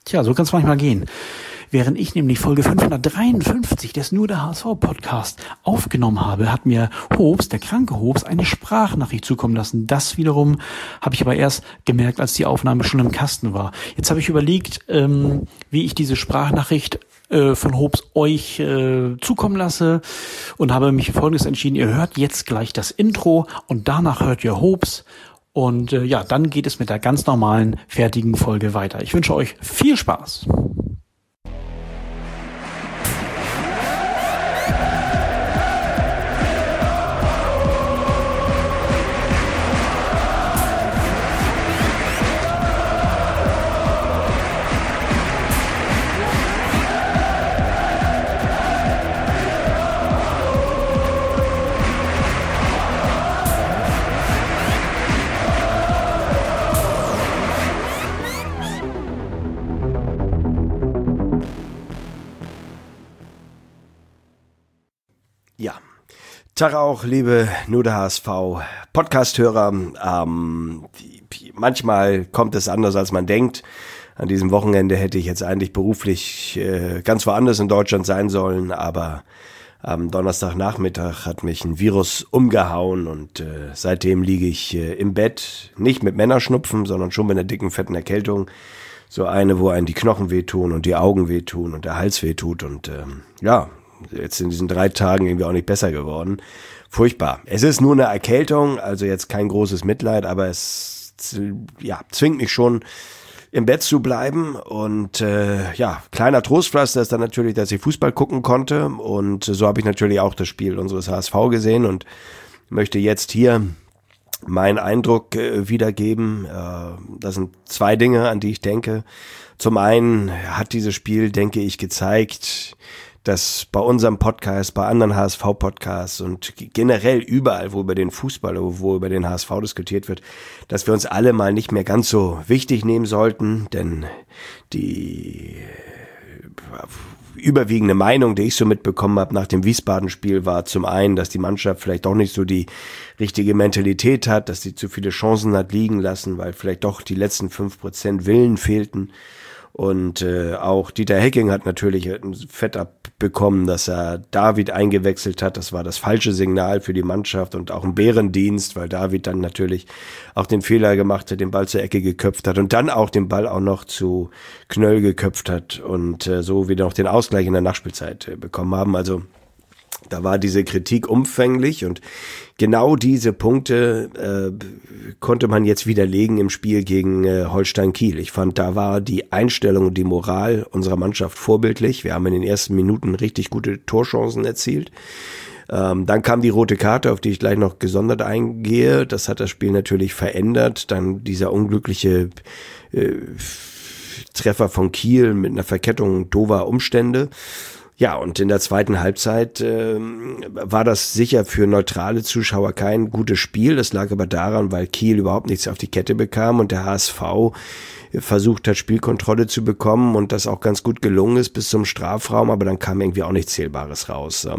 Tja, so kann es manchmal gehen. Während ich nämlich Folge 553 des Nur der HSV-Podcast aufgenommen habe, hat mir Hobbs, der kranke Hobbs, eine Sprachnachricht zukommen lassen. Das wiederum habe ich aber erst gemerkt, als die Aufnahme schon im Kasten war. Jetzt habe ich überlegt, wie ich diese Sprachnachricht von Hobbs euch zukommen lasse und habe mich für Folgendes entschieden. Ihr hört jetzt gleich das Intro und danach hört ihr Hobbs. Und dann geht es mit der ganz normalen, fertigen Folge weiter. Ich wünsche euch viel Spaß. Ja, Tag auch, liebe Nur der HSV Podcast-Hörer. Manchmal kommt es anders, als man denkt. An diesem Wochenende hätte ich jetzt eigentlich beruflich ganz woanders in Deutschland sein sollen, aber am Donnerstagnachmittag hat mich ein Virus umgehauen und seitdem liege ich im Bett, nicht mit Männerschnupfen, sondern schon mit einer dicken, fetten Erkältung. So eine, wo einem die Knochen wehtun und die Augen wehtun und der Hals wehtut und jetzt in diesen 3 Tagen irgendwie auch nicht besser geworden. Furchtbar. Es ist nur eine Erkältung, also jetzt kein großes Mitleid, aber es zwingt mich schon im Bett zu bleiben und kleiner Trostpflaster ist dann natürlich, dass ich Fußball gucken konnte und so habe ich natürlich auch das Spiel unseres HSV gesehen und möchte jetzt hier meinen Eindruck wiedergeben. Das sind 2 Dinge, an die ich denke. Zum einen hat dieses Spiel, denke ich, gezeigt, dass bei unserem Podcast, bei anderen HSV-Podcasts und generell überall, wo über den Fußball oder wo über den HSV diskutiert wird, dass wir uns alle mal nicht mehr ganz so wichtig nehmen sollten, denn die überwiegende Meinung, die ich so mitbekommen habe nach dem Wiesbaden-Spiel, war zum einen, dass die Mannschaft vielleicht doch nicht so die richtige Mentalität hat, dass sie zu viele Chancen hat liegen lassen, weil vielleicht doch die letzten 5% Willen fehlten. Und auch Dieter Hecking hat natürlich ein Fett abbekommen, dass er David eingewechselt hat. Das war das falsche Signal für die Mannschaft und auch ein Bärendienst, weil David dann natürlich auch den Fehler gemacht hat, den Ball zur Ecke geköpft hat und dann auch den Ball auch noch zu Knöll geköpft hat und so wieder noch den Ausgleich in der Nachspielzeit bekommen haben. Also da war diese Kritik umfänglich und genau diese Punkte konnte man jetzt widerlegen im Spiel gegen Holstein Kiel. Ich fand, da war die Einstellung und die Moral unserer Mannschaft vorbildlich. Wir haben in den ersten Minuten richtig gute Torchancen erzielt. Dann kam die rote Karte, auf die ich gleich noch gesondert eingehe. Das hat das Spiel natürlich verändert. Dann dieser unglückliche Treffer von Kiel mit einer Verkettung doofer Umstände. Ja, und in der zweiten Halbzeit war das sicher für neutrale Zuschauer kein gutes Spiel. Das lag aber daran, weil Kiel überhaupt nichts auf die Kette bekam und der HSV versucht hat, Spielkontrolle zu bekommen und das auch ganz gut gelungen ist bis zum Strafraum, aber dann kam irgendwie auch nichts Zählbares raus.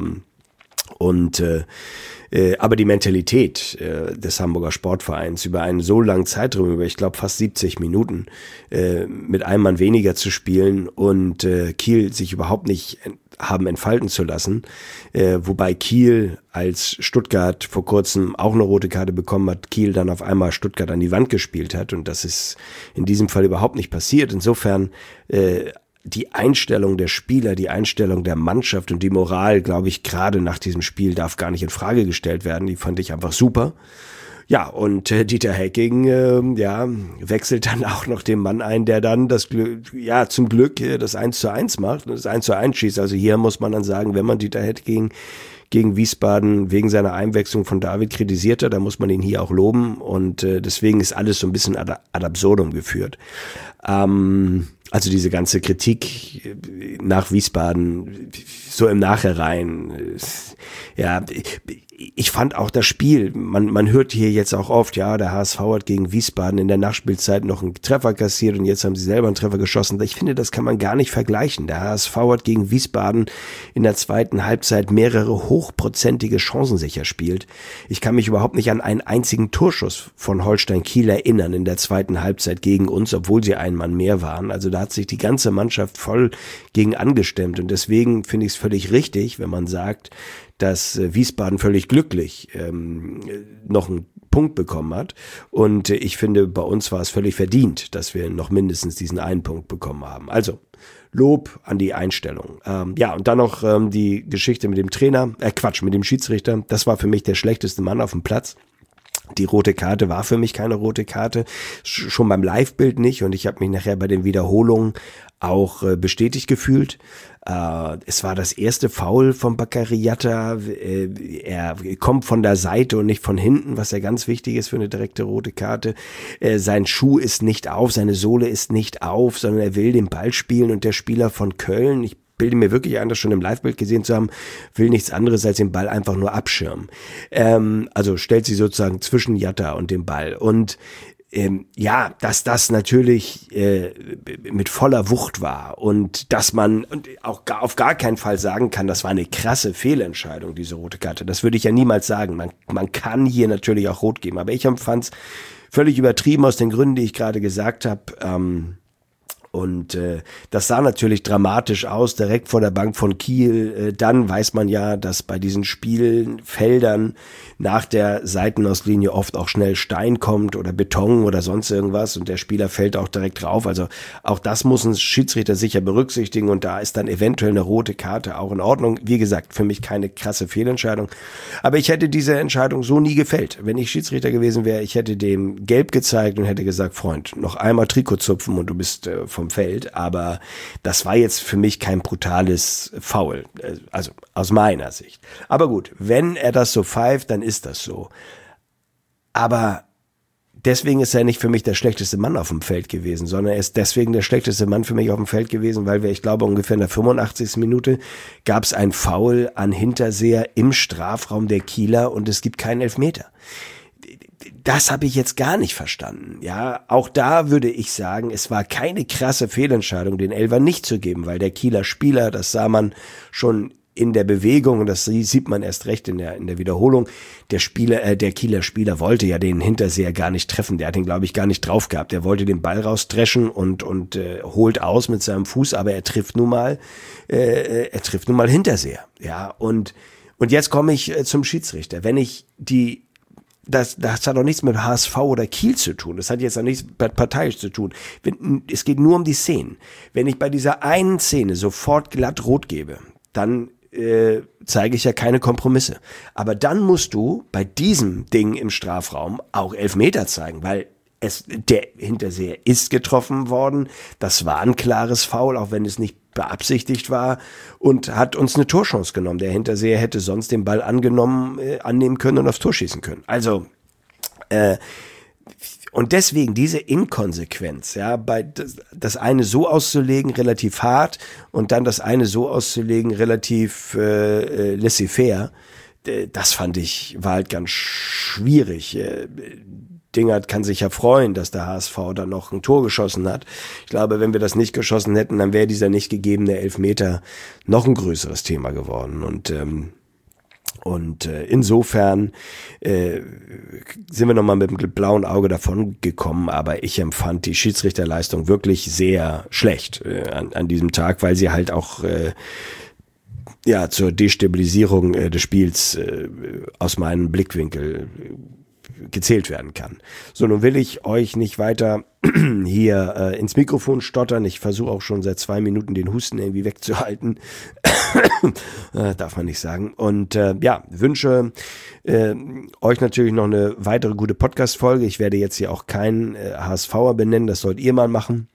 Aber die Mentalität des Hamburger Sportvereins über einen so langen Zeitraum, über ich glaube fast 70 Minuten, mit einem Mann weniger zu spielen und Kiel sich überhaupt nicht haben entfalten zu lassen, wobei Kiel, als Stuttgart vor kurzem auch eine rote Karte bekommen hat, Kiel dann auf einmal Stuttgart an die Wand gespielt hat und das ist in diesem Fall überhaupt nicht passiert. Insofern die Einstellung der Spieler, die Einstellung der Mannschaft und die Moral, glaube ich, gerade nach diesem Spiel darf gar nicht in Frage gestellt werden. Die fand ich einfach super. Ja, und Dieter Hecking, wechselt dann auch noch den Mann ein, der dann zum Glück das 1:1 macht und das 1:1 schießt. Also hier muss man dann sagen, wenn man Dieter Hecking gegen Wiesbaden wegen seiner Einwechslung von David kritisiert hat, dann muss man ihn hier auch loben und deswegen ist alles so ein bisschen ad absurdum geführt. Also diese ganze Kritik nach Wiesbaden, so im Nachhinein, ich fand auch das Spiel, man hört hier jetzt auch oft, ja, der HSV hat gegen Wiesbaden in der Nachspielzeit noch einen Treffer kassiert und jetzt haben sie selber einen Treffer geschossen. Ich finde, das kann man gar nicht vergleichen. Der HSV hat gegen Wiesbaden in der zweiten Halbzeit mehrere hochprozentige Chancen sicher spielt. Ich kann mich überhaupt nicht an einen einzigen Torschuss von Holstein Kiel erinnern in der zweiten Halbzeit gegen uns, obwohl sie ein Mann mehr waren. Also da hat sich die ganze Mannschaft voll gegen angestemmt und deswegen finde ich es völlig richtig, wenn man sagt, dass Wiesbaden völlig glücklich noch einen Punkt bekommen hat. Und ich finde, bei uns war es völlig verdient, dass wir noch mindestens diesen einen Punkt bekommen haben. Also Lob an die Einstellung. Ja, und dann noch die Geschichte mit dem Trainer, mit dem Schiedsrichter. Das war für mich der schlechteste Mann auf dem Platz. Die rote Karte war für mich keine rote Karte, schon beim Live-Bild nicht und ich habe mich nachher bei den Wiederholungen auch bestätigt gefühlt. Es war das erste Foul von Bakary-Jatta. Er kommt von der Seite und nicht von hinten, was ja ganz wichtig ist für eine direkte rote Karte. Sein Schuh ist nicht auf, seine Sohle ist nicht auf, sondern er will den Ball spielen und der Spieler von Köln, ich bilde mir wirklich ein, das schon im Live-Bild gesehen zu haben, will nichts anderes als den Ball einfach nur abschirmen. Also stellt sie sozusagen zwischen Jatta und dem Ball. Und ja, dass das natürlich mit voller Wucht war und dass man auch auf gar keinen Fall sagen kann, das war eine krasse Fehlentscheidung, diese rote Karte. Das würde ich ja niemals sagen. Man kann hier natürlich auch rot geben, aber ich empfand es völlig übertrieben aus den Gründen, die ich gerade gesagt habe. Und das sah natürlich dramatisch aus, direkt vor der Bank von Kiel. Dann weiß man ja, dass bei diesen Spielfeldern nach der Seitenauslinie oft auch schnell Stein kommt oder Beton oder sonst irgendwas und der Spieler fällt auch direkt drauf. Also auch das muss ein Schiedsrichter sicher berücksichtigen und da ist dann eventuell eine rote Karte auch in Ordnung. Wie gesagt, für mich keine krasse Fehlentscheidung. Aber ich hätte diese Entscheidung so nie gefällt. Wenn ich Schiedsrichter gewesen wäre, ich hätte dem gelb gezeigt und hätte gesagt, Freund, noch einmal Trikot zupfen und du bist vom Feld, aber das war jetzt für mich kein brutales Foul, also aus meiner Sicht. Aber gut, wenn er das so pfeift, dann ist das so. Aber deswegen ist er nicht für mich der schlechteste Mann auf dem Feld gewesen, sondern er ist deswegen der schlechteste Mann für mich auf dem Feld gewesen, weil ich glaube, ungefähr in der 85. Minute gab es ein Foul an Hinterseher im Strafraum der Kieler und es gibt keinen Elfmeter. Das habe ich jetzt gar nicht verstanden. Ja, auch da würde ich sagen, es war keine krasse Fehlentscheidung, den Elfer nicht zu geben, weil der Kieler Spieler, das sah man schon in der Bewegung und das sieht man erst recht in der Wiederholung. Der Kieler Spieler wollte ja den Hinterseher gar nicht treffen. Der hat ihn, glaube ich, gar nicht drauf gehabt. Er wollte den Ball rausdreschen und holt aus mit seinem Fuß, aber er trifft nun mal Hinterseher. Ja, und jetzt komme ich zum Schiedsrichter. Wenn ich das hat doch nichts mit HSV oder Kiel zu tun. Das hat jetzt auch nichts mit parteiisch zu tun. Es geht nur um die Szenen. Wenn ich bei dieser einen Szene sofort glatt rot gebe, dann zeige ich ja keine Kompromisse. Aber dann musst du bei diesem Ding im Strafraum auch Elfmeter zeigen, weil der Hinterseher ist getroffen worden. Das war ein klares Foul, auch wenn es nicht beabsichtigt war und hat uns eine Torchance genommen. Der Hinterseher hätte sonst den Ball annehmen können und aufs Tor schießen können. Also und deswegen diese Inkonsequenz, ja, das eine so auszulegen, relativ hart und dann das eine so auszulegen, relativ laissez-faire, das fand ich, war halt ganz schwierig. Dingert kann sich ja freuen, dass der HSV dann noch ein Tor geschossen hat. Ich glaube, wenn wir das nicht geschossen hätten, dann wäre dieser nicht gegebene Elfmeter noch ein größeres Thema geworden. Und insofern sind wir nochmal mit dem blauen Auge davon gekommen, aber ich empfand die Schiedsrichterleistung wirklich sehr schlecht an diesem Tag, weil sie halt auch zur Destabilisierung des Spiels aus meinem Blickwinkel gezählt werden kann. So, nun will ich euch nicht weiter hier ins Mikrofon stottern. Ich versuche auch schon seit 2 Minuten den Husten irgendwie wegzuhalten. Darf man nicht sagen. Und wünsche euch natürlich noch eine weitere gute Podcast-Folge. Ich werde jetzt hier auch keinen HSVer benennen. Das sollt ihr mal machen.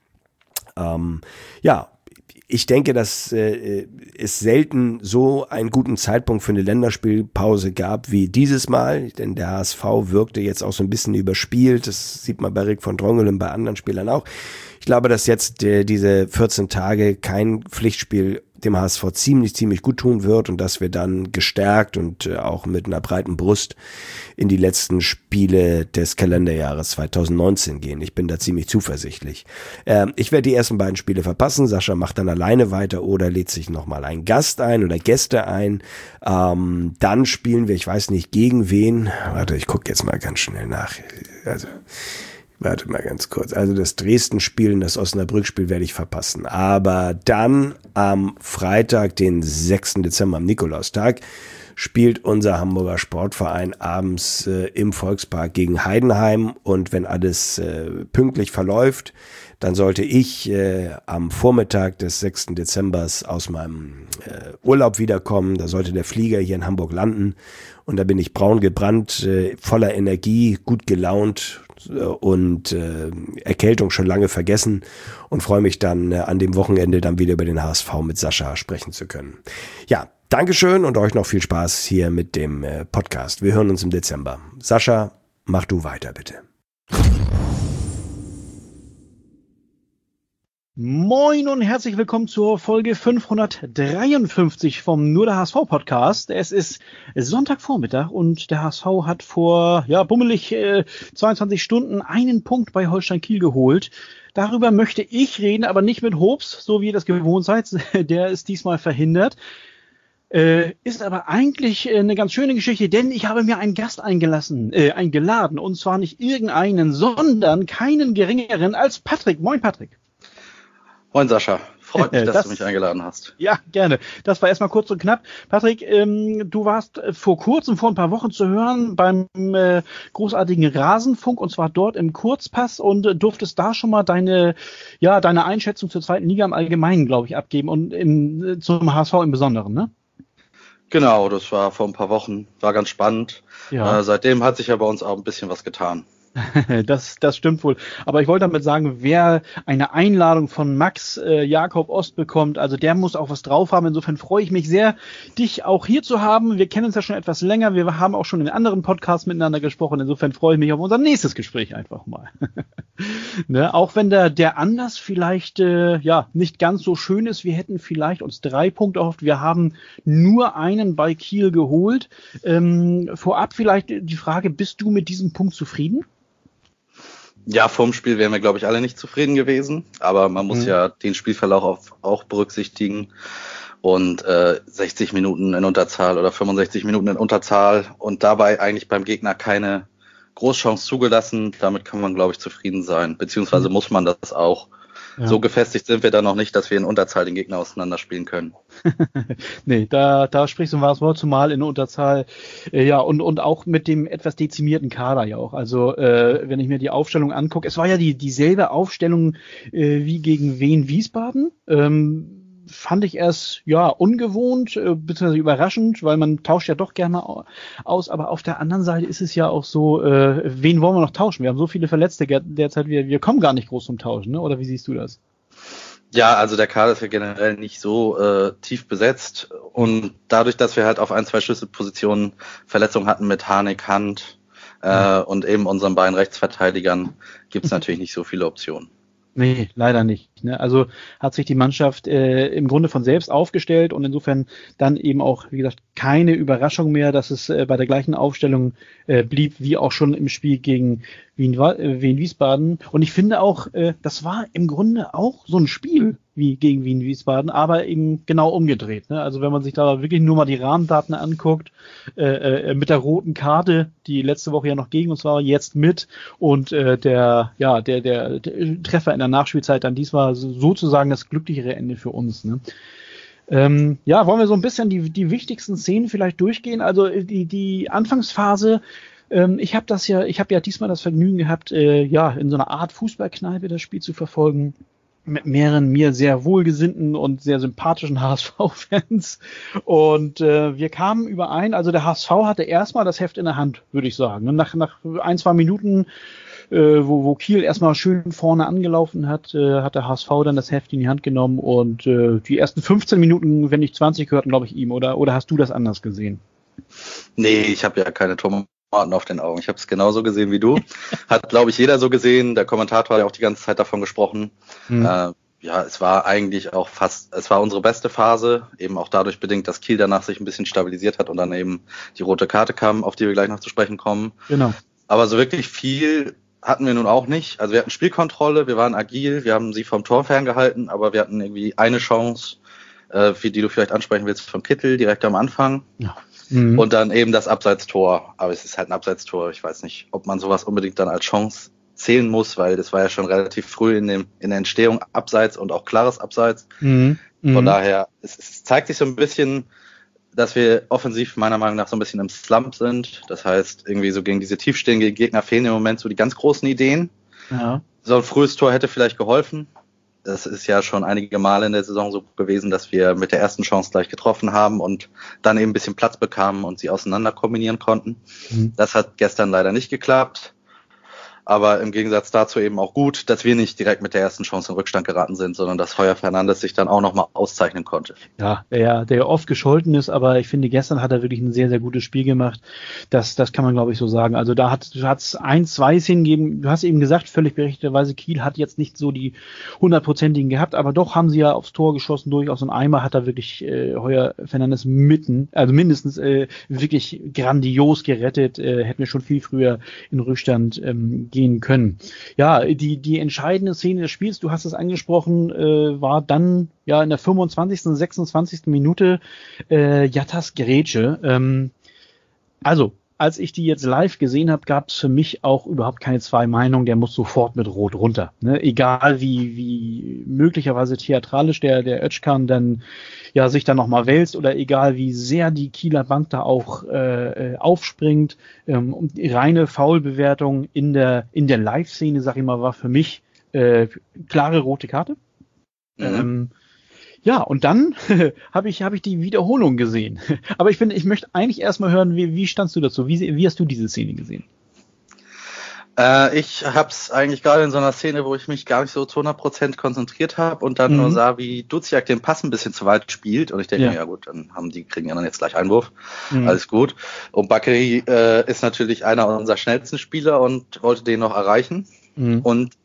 Ich denke, dass es selten so einen guten Zeitpunkt für eine Länderspielpause gab wie dieses Mal, denn der HSV wirkte jetzt auch so ein bisschen überspielt. Das sieht man bei Rick von Drongelen und bei anderen Spielern auch. Ich glaube, dass jetzt diese 14 Tage kein Pflichtspiel dem HSV ziemlich gut tun wird und dass wir dann gestärkt und auch mit einer breiten Brust in die letzten Spiele des Kalenderjahres 2019 gehen. Ich bin da ziemlich zuversichtlich. Ich werde die ersten beiden Spiele verpassen. Sascha macht dann alleine weiter oder lädt sich nochmal einen Gast ein oder Gäste ein. Dann spielen wir, ich weiß nicht gegen wen. Warte, ich gucke jetzt mal ganz schnell nach. Also, warte mal ganz kurz. Also das Dresden-Spiel und das Osnabrück-Spiel werde ich verpassen. Aber dann am Freitag, den 6. Dezember, am Nikolaustag, spielt unser Hamburger Sportverein abends im Volkspark gegen Heidenheim. Und wenn alles pünktlich verläuft, dann sollte ich am Vormittag des 6. Dezembers aus meinem Urlaub wiederkommen. Da sollte der Flieger hier in Hamburg landen. Und da bin ich braun gebrannt, voller Energie, gut gelaunt und Erkältung schon lange vergessen und freue mich dann an dem Wochenende dann wieder über den HSV mit Sascha sprechen zu können. Ja, Dankeschön und euch noch viel Spaß hier mit dem Podcast. Wir hören uns im Dezember. Sascha, mach du weiter, bitte. Moin und herzlich willkommen zur Folge 553 vom Nur der HSV Podcast. Es ist Sonntagvormittag und der HSV hat vor bummelig 22 Stunden einen Punkt bei Holstein Kiel geholt. Darüber möchte ich reden, aber nicht mit Hobbs, so wie ihr das gewohnt seid. Der ist diesmal verhindert. Ist aber eigentlich eine ganz schöne Geschichte, denn ich habe mir einen Gast eingeladen. Und zwar nicht irgendeinen, sondern keinen geringeren als Patrick. Moin Patrick. Moin Sascha, freut mich, dass du mich eingeladen hast. Ja, gerne. Das war erstmal kurz und knapp. Patrick, du warst vor ein paar Wochen zu hören beim großartigen Rasenfunk und zwar dort im Kurzpass und durftest da schon mal deine Einschätzung zur zweiten Liga im Allgemeinen, glaube ich, abgeben und zum HSV im Besonderen, ne? Genau, das war vor ein paar Wochen, war ganz spannend. Ja. Seitdem hat sich ja bei uns auch ein bisschen was getan. Das stimmt wohl. Aber ich wollte damit sagen, wer eine Einladung von Max Jakob Ost bekommt, also der muss auch was drauf haben. Insofern freue ich mich sehr, dich auch hier zu haben. Wir kennen uns ja schon etwas länger. Wir haben auch schon in anderen Podcasts miteinander gesprochen. Insofern freue ich mich auf unser nächstes Gespräch einfach mal. Ne? Auch wenn der Anlass vielleicht nicht ganz so schön ist. Wir hätten vielleicht uns 3 Punkte erhofft. Wir haben nur einen bei Kiel geholt. Vorab vielleicht die Frage, bist du mit diesem Punkt zufrieden? Ja, vorm Spiel wären wir, glaube ich, alle nicht zufrieden gewesen. Aber man muss ja den Spielverlauf auch berücksichtigen. Und 60 Minuten in Unterzahl oder 65 Minuten in Unterzahl und dabei eigentlich beim Gegner keine Großchance zugelassen. Damit kann man, glaube ich, zufrieden sein. Beziehungsweise muss man das auch. Ja. So gefestigt sind wir da noch nicht, dass wir in Unterzahl den Gegner auseinanderspielen können. Nee, da sprichst du ein wahres Wort, zumal in Unterzahl, und auch mit dem etwas dezimierten Kader ja auch. Also, wenn ich mir die Aufstellung angucke, es war ja dieselbe Aufstellung wie gegen Wien Wiesbaden. Fand ich erst ungewohnt, beziehungsweise überraschend, weil man tauscht ja doch gerne mal aus, aber auf der anderen Seite ist es ja auch so, wen wollen wir noch tauschen? Wir haben so viele Verletzte derzeit, wir kommen gar nicht groß zum Tauschen, ne? Oder wie siehst du das? Ja, also der Kader ist ja generell nicht so tief besetzt und dadurch, dass wir halt auf 1, 2 Schlüsselpositionen Verletzungen hatten mit Harnik, Hand und eben unseren beiden Rechtsverteidigern, gibt's natürlich nicht so viele Optionen. Nee, leider nicht. Ne? Also hat sich die Mannschaft im Grunde von selbst aufgestellt und insofern dann eben auch, wie gesagt, keine Überraschung mehr, dass es bei der gleichen Aufstellung blieb, wie auch schon im Spiel gegen Wien Wiesbaden. Und ich finde auch, das war im Grunde auch so ein Spiel wie gegen Wien Wiesbaden, aber eben genau umgedreht. Ne? Also wenn man sich da wirklich nur mal die Rahmendaten anguckt, mit der roten Karte, die letzte Woche ja noch gegen uns war, jetzt mit und der Treffer in der Nachspielzeit dann diesmal sozusagen das glücklichere Ende für uns. Ne? Wollen wir so ein bisschen die wichtigsten Szenen vielleicht durchgehen? Also die Anfangsphase. Ich habe ja diesmal das Vergnügen gehabt, in so einer Art Fußballkneipe das Spiel zu verfolgen. Mit mehreren mir sehr wohlgesinnten und sehr sympathischen HSV-Fans. Und wir kamen überein, also der HSV hatte erstmal das Heft in der Hand, würde ich sagen. Nach 1, 2 Minuten, wo Kiel erstmal schön vorne angelaufen hat, hat der HSV dann das Heft in die Hand genommen. Und die ersten 15 Minuten, wenn nicht 20, gehörten, glaube ich, ihm. Oder hast du das anders gesehen? Nee, ich habe ja keine Tomaten auf den Augen. Ich habe es genauso gesehen wie du. Hat, glaube ich, jeder so gesehen. Der Kommentator hat ja auch die ganze Zeit davon gesprochen. Wir ja, es war eigentlich auch es war unsere beste Phase, eben auch dadurch bedingt, dass Kiel danach sich ein bisschen stabilisiert hat und dann eben die rote Karte kam, auf die wir gleich noch zu sprechen kommen. Genau. Aber so wirklich viel hatten wir nun auch nicht. Also wir hatten Spielkontrolle, wir waren agil, wir haben sie vom Tor ferngehalten, aber wir hatten irgendwie eine Chance, für die du vielleicht ansprechen willst, von Kittel direkt am Anfang. Ja. Mhm. Und dann eben das Abseitstor. Aber es ist halt ein Abseitstor. Ich weiß nicht, ob man sowas unbedingt dann als Chance zählen muss, weil das war ja schon relativ früh in der Entstehung Abseits und auch klares Abseits. Mhm. Von daher, es zeigt sich so ein bisschen, dass wir offensiv meiner Meinung nach so ein bisschen im Slump sind. Das heißt, irgendwie so gegen diese tiefstehenden Gegner fehlen im Moment so die ganz großen Ideen. Ja. So ein frühes Tor hätte vielleicht geholfen. Das ist ja schon einige Male in der Saison so gewesen, dass wir mit der ersten Chance gleich getroffen haben und dann eben ein bisschen Platz bekamen und sie auseinander kombinieren konnten. Mhm. Das hat gestern leider nicht geklappt. Aber im Gegensatz dazu eben auch gut, dass wir nicht direkt mit der ersten Chance in Rückstand geraten sind, sondern dass Heuer Fernandes sich dann auch nochmal auszeichnen konnte. Ja, der oft gescholten ist, aber ich finde, gestern hat er wirklich ein sehr, sehr gutes Spiel gemacht. Das kann man, glaube ich, so sagen. Also da hat es 1-2 hingegeben. Du hast eben gesagt, völlig berechtigterweise, Kiel hat jetzt nicht so die 100%igen gehabt, aber doch haben sie ja aufs Tor geschossen, durchaus. Und einmal hat er wirklich Heuer Fernandes mindestens wirklich grandios gerettet. Hätten wir schon viel früher in Rückstand gehen können. Ja, die entscheidende Szene des Spiels, du hast es angesprochen, war dann ja in der 25., 26. Minute Jattas Grätsche. Also, als ich die jetzt live gesehen habe, gab es für mich auch überhaupt keine zwei Meinungen, der muss sofort mit Rot runter. Ne? Egal wie möglicherweise theatralisch der Özcan dann ja sich dann nochmal wälzt oder egal wie sehr die Kieler Bank da auch aufspringt. Und die reine Foulbewertung in der Live-Szene, sag ich mal, war für mich klare rote Karte. Mhm. Ja, und dann habe ich die Wiederholung gesehen. Aber ich möchte eigentlich erstmal hören, wie standst du dazu? Wie hast du diese Szene gesehen? Ich habe es eigentlich gerade in so einer Szene, wo ich mich gar nicht so zu 100% konzentriert habe und dann nur sah, wie Duziak den Pass ein bisschen zu weit spielt. Und ich denke mir, ja gut, dann kriegen ja dann jetzt gleich Einwurf. Alles gut. Und Bakary ist natürlich einer unserer schnellsten Spieler und wollte den noch erreichen. Und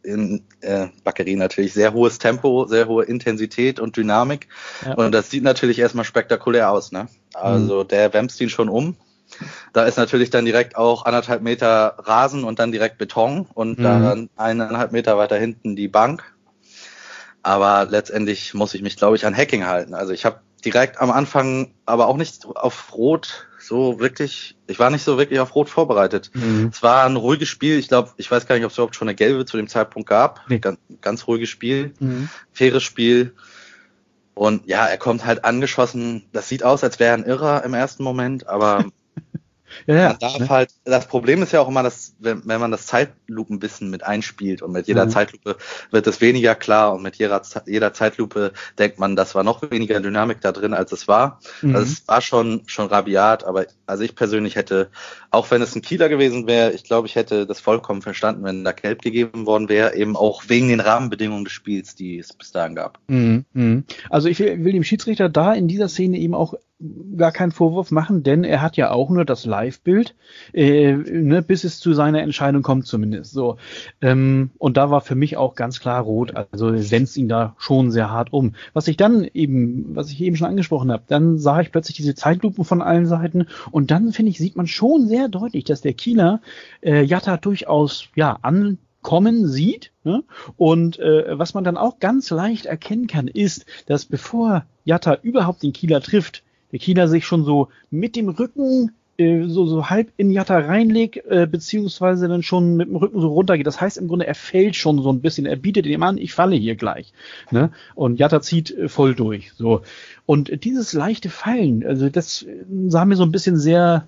Bakary natürlich sehr hohes Tempo, sehr hohe Intensität und Dynamik. Ja. Und das sieht natürlich erstmal spektakulär aus, ne? Also der wämst ihn schon um. Da ist natürlich dann direkt auch 1,5 Meter Rasen und dann direkt Beton und dann 1,5 Meter weiter hinten die Bank. Aber letztendlich muss ich mich, glaube ich, an Hacking halten. Also ich habe direkt am Anfang aber auch nicht auf Rot ich war nicht so wirklich auf Rot vorbereitet. Es war ein ruhiges Spiel. Ich weiß gar nicht, ob es überhaupt schon eine gelbe zu dem Zeitpunkt gab. Nee. Ganz ruhiges Spiel, faires Spiel. Und ja, er kommt halt angeschossen. Das sieht aus, als wäre er ein Irrer im ersten Moment, aber man darf halt, das Problem ist ja auch immer, dass wenn man das Zeitlupenwissen mit einspielt und mit jeder Zeitlupe wird es weniger klar und mit jeder Zeitlupe denkt man, das war noch weniger Dynamik da drin, als es war. Also es war schon rabiat, aber also ich persönlich hätte, auch wenn es ein Kieler gewesen wäre, ich glaube, ich hätte das vollkommen verstanden, wenn da gelb gegeben worden wäre, eben auch wegen den Rahmenbedingungen des Spiels, die es bis dahin gab. Also ich will dem Schiedsrichter da in dieser Szene eben auch gar keinen Vorwurf machen, denn er hat ja auch nur das Live-Bild, bis es zu seiner Entscheidung kommt zumindest. So, und da war für mich auch ganz klar rot, also er senzt ihn da schon sehr hart um. Was ich eben schon angesprochen habe, dann sah ich plötzlich diese Zeitlupen von allen Seiten und dann, finde ich, sieht man schon sehr deutlich, dass der Kieler Jatta durchaus ankommen sieht, ne? Und was man dann auch ganz leicht erkennen kann, ist, dass bevor Jatta überhaupt den Kieler trifft, der Kieler sich schon so mit dem Rücken so halb in Jatta reinlegt, beziehungsweise dann schon mit dem Rücken so runtergeht. Das heißt im Grunde, er fällt schon so ein bisschen, er bietet ihm an, ich falle hier gleich. Ne? Und Jatta zieht voll durch. So. Und dieses leichte Fallen, also das sah mir so ein bisschen sehr,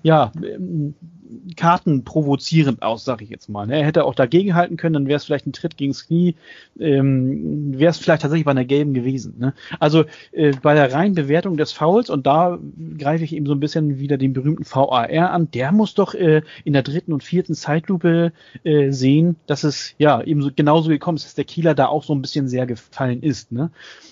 kartenprovozierend aus, sag ich jetzt mal. Er hätte auch dagegen halten können, dann wäre es vielleicht ein Tritt gegens Knie, wäre es vielleicht tatsächlich bei einer gelben gewesen. Ne? Also bei der reinen Bewertung des Fouls, und da greife ich eben so ein bisschen wieder den berühmten VAR an, der muss doch in der 3. und 4. Zeitlupe sehen, dass es eben so genauso gekommen ist, dass der Kieler da auch so ein bisschen sehr gefallen ist. Ne?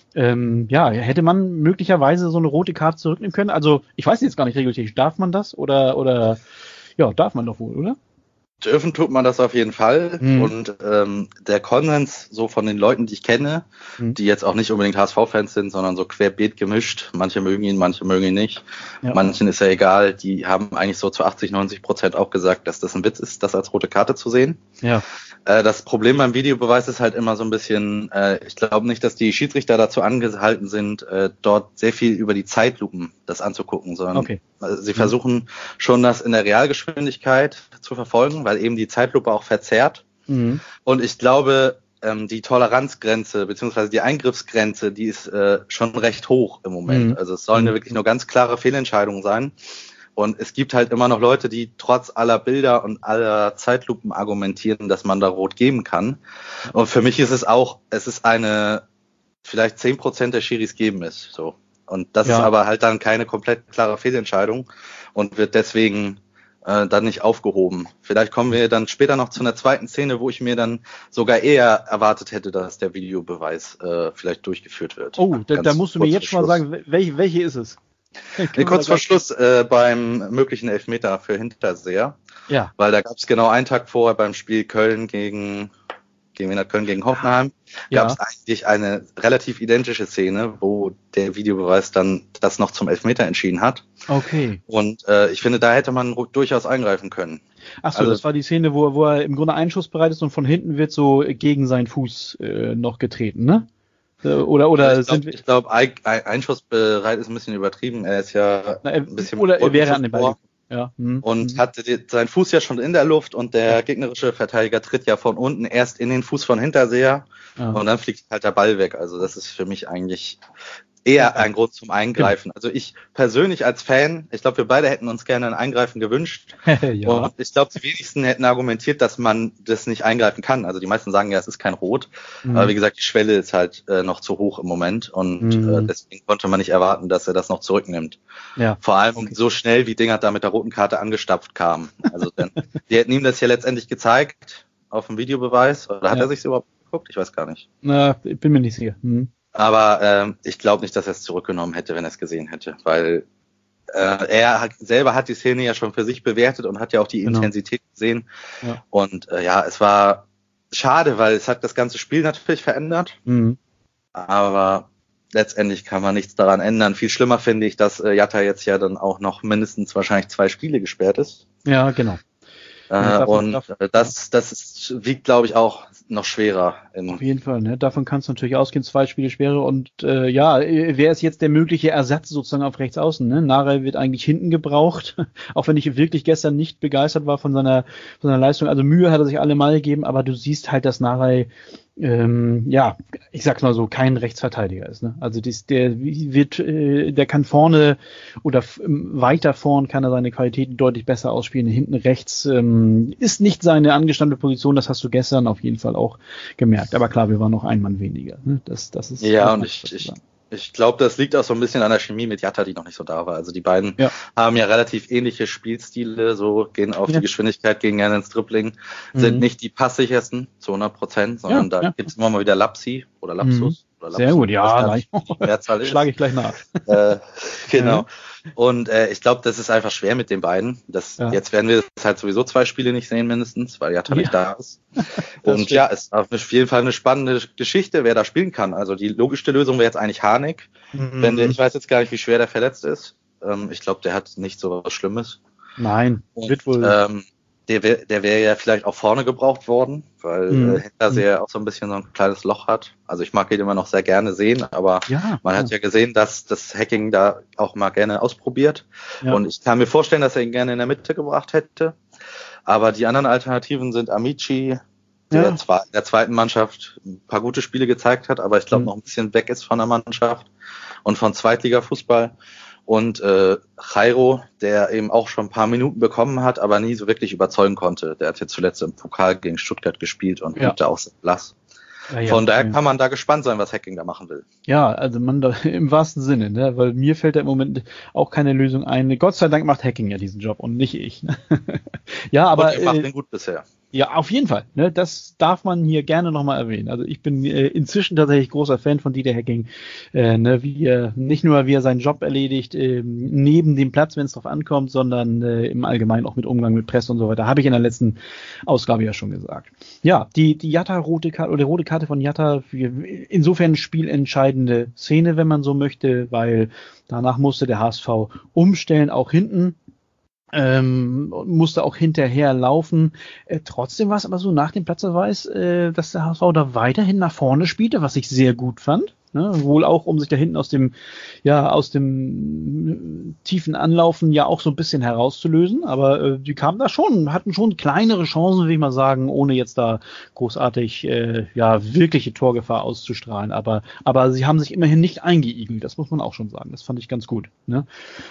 Hätte man möglicherweise so eine rote Karte zurücknehmen können. Also ich weiß jetzt gar nicht regeltechnisch, darf man das oder darf man doch wohl, oder? Dürfen tut man das auf jeden Fall. Und der Konsens so von den Leuten, die ich kenne, die jetzt auch nicht unbedingt HSV-Fans sind, sondern so querbeet gemischt. Manche mögen ihn, manche mögen ihn nicht. Ja. Manchen ist ja egal. Die haben eigentlich so zu 80-90% auch gesagt, dass das ein Witz ist, das als rote Karte zu sehen. Ja. Das Problem beim Videobeweis ist halt immer so ein bisschen, ich glaube nicht, dass die Schiedsrichter dazu angehalten sind, dort sehr viel über die Zeitlupen das anzugucken, sondern sie versuchen schon das in der Realgeschwindigkeit zu verfolgen, weil eben die Zeitlupe auch verzerrt. Und ich glaube, die Toleranzgrenze beziehungsweise die Eingriffsgrenze, die ist schon recht hoch im Moment. Also es sollen wirklich nur ganz klare Fehlentscheidungen sein. Und es gibt halt immer noch Leute, die trotz aller Bilder und aller Zeitlupen argumentieren, dass man da rot geben kann. Und für mich ist es ist eine, vielleicht 10% der Schiris geben es, so. Und das ist aber halt dann keine komplett klare Fehlentscheidung und wird deswegen dann nicht aufgehoben. Vielleicht kommen wir dann später noch zu einer zweiten Szene, wo ich mir dann sogar eher erwartet hätte, dass der Videobeweis vielleicht durchgeführt wird. Oh, da musst du mir jetzt schon mal sagen, welche ist es? Kurz vor Schluss beim möglichen Elfmeter für Hinterseher. Ja. Weil da gab es genau einen Tag vorher beim Spiel Köln gegen Hoffenheim, gab es eigentlich eine relativ identische Szene, wo der Videobeweis dann das noch zum Elfmeter entschieden hat. Okay. Und ich finde, da hätte man durchaus eingreifen können. Ach so, also, das war die Szene, wo er im Grunde einschussbereit ist und von hinten wird so gegen seinen Fuß noch getreten, ne? Oder ich glaube, einschussbereit ist ein bisschen übertrieben. Er ist ja ein bisschen. Oder er wäre an den Ball. Ja. Und hatte seinen Fuß ja schon in der Luft und der gegnerische Verteidiger tritt ja von unten erst in den Fuß von Hinterseher und dann fliegt halt der Ball weg. Also das ist für mich eigentlich eher ein Grund zum Eingreifen. Also ich persönlich als Fan, ich glaube, wir beide hätten uns gerne ein Eingreifen gewünscht. Und ich glaube, die wenigsten hätten argumentiert, dass man das nicht eingreifen kann. Also die meisten sagen ja, es ist kein Rot. Aber wie gesagt, die Schwelle ist halt noch zu hoch im Moment. Und deswegen konnte man nicht erwarten, dass er das noch zurücknimmt. Ja. Vor allem so schnell, wie Dingert da mit der roten Karte angestapft kam. Also die hätten ihm das ja letztendlich gezeigt auf dem Videobeweis. Oder hat er sich überhaupt geguckt? Ich weiß gar nicht. Na, ich bin mir nicht sicher. Aber ich glaube nicht, dass er es zurückgenommen hätte, wenn er es gesehen hätte, weil er selber hat die Szene ja schon für sich bewertet und hat ja auch die Intensität gesehen. Ja. Und es war schade, weil es hat das ganze Spiel natürlich verändert. Aber letztendlich kann man nichts daran ändern. Viel schlimmer finde ich, dass Jatta jetzt ja dann auch noch mindestens wahrscheinlich 2 Spiele gesperrt ist. Ja, genau. Das wiegt, glaube ich, auch noch schwerer. Auf jeden Fall, ne? Davon kannst du natürlich ausgehen, 2 Spiele Sperre und wer ist jetzt der mögliche Ersatz sozusagen auf rechts außen? Ne? Narey wird eigentlich hinten gebraucht, auch wenn ich wirklich gestern nicht begeistert war von seiner Leistung. Also Mühe hat er sich allemal gegeben, aber du siehst halt, dass Narey ich sag's mal so, kein Rechtsverteidiger ist. Ne? Also der kann vorne oder weiter vorn kann er seine Qualitäten deutlich besser ausspielen. Hinten rechts ist nicht seine angestammte Position, das hast du gestern auf jeden Fall auch gemerkt. Aber klar, wir waren noch ein Mann weniger. Ne? Das ist und ich glaube, das liegt auch so ein bisschen an der Chemie mit Jatta, die noch nicht so da war. Also die beiden haben ja relativ ähnliche Spielstile, so gehen auf die Geschwindigkeit, gehen gerne ins Dribbling, sind nicht die passsichersten zu 100%, sondern da gibt's immer mal wieder Lapsi oder Lapsus. Oder Lapsus. Sehr gut, schlage ich gleich nach. Genau. Und ich glaube, das ist einfach schwer mit den beiden. Jetzt werden wir halt sowieso 2 Spiele nicht sehen mindestens, weil Jatta nicht da ist. Und es ist auf jeden Fall eine spannende Geschichte, wer da spielen kann. Also die logischste Lösung wäre jetzt eigentlich Harnik. Ich weiß jetzt gar nicht, wie schwer der verletzt ist. Ich glaube, der hat nicht so was Schlimmes. Nein, wird wohl. Der wäre ja vielleicht auch vorne gebraucht worden, weil Hinterseher auch so ein bisschen so ein kleines Loch hat. Also ich mag ihn immer noch sehr gerne sehen, aber man hat ja gesehen, dass das Hacking da auch mal gerne ausprobiert. Ja. Und ich kann mir vorstellen, dass er ihn gerne in der Mitte gebracht hätte. Aber die anderen Alternativen sind Amici, der zwar in der zweiten Mannschaft ein paar gute Spiele gezeigt hat, aber ich glaube noch ein bisschen weg ist von der Mannschaft und von Zweitliga-Fußball. Und Jairo, der eben auch schon ein paar Minuten bekommen hat, aber nie so wirklich überzeugen konnte. Der hat jetzt zuletzt im Pokal gegen Stuttgart gespielt und blieb da auch sehr blass. Von daher kann man da gespannt sein, was Hacking da machen will. Ja, also im wahrsten Sinne, ne? Weil mir fällt da im Moment auch keine Lösung ein. Gott sei Dank macht Hacking ja diesen Job und nicht ich. Ne? Ja, aber und er macht den gut bisher. Ja, auf jeden Fall. Ne, das darf man hier gerne nochmal erwähnen. Also ich bin inzwischen tatsächlich großer Fan von Dieter Hecking. Nicht nur, wie er seinen Job erledigt, neben dem Platz, wenn es drauf ankommt, sondern im Allgemeinen auch mit Umgang mit Presse und so weiter. Habe ich in der letzten Ausgabe ja schon gesagt. Ja, die Jatta rote Karte von Jatta, insofern spielentscheidende Szene, wenn man so möchte, weil danach musste der HSV umstellen, auch hinten. Musste auch hinterher laufen. Trotzdem war es aber so nach dem Platzverweis, dass der HSV da weiterhin nach vorne spielte, was ich sehr gut fand. Ne? Wohl auch, um sich da hinten aus dem tiefen Anlaufen ja auch so ein bisschen herauszulösen. Aber die kamen da hatten schon kleinere Chancen, will ich mal sagen, ohne jetzt da großartig wirkliche Torgefahr auszustrahlen. Aber sie haben sich immerhin nicht eingeigelt, das muss man auch schon sagen. Das fand ich ganz gut. Ne?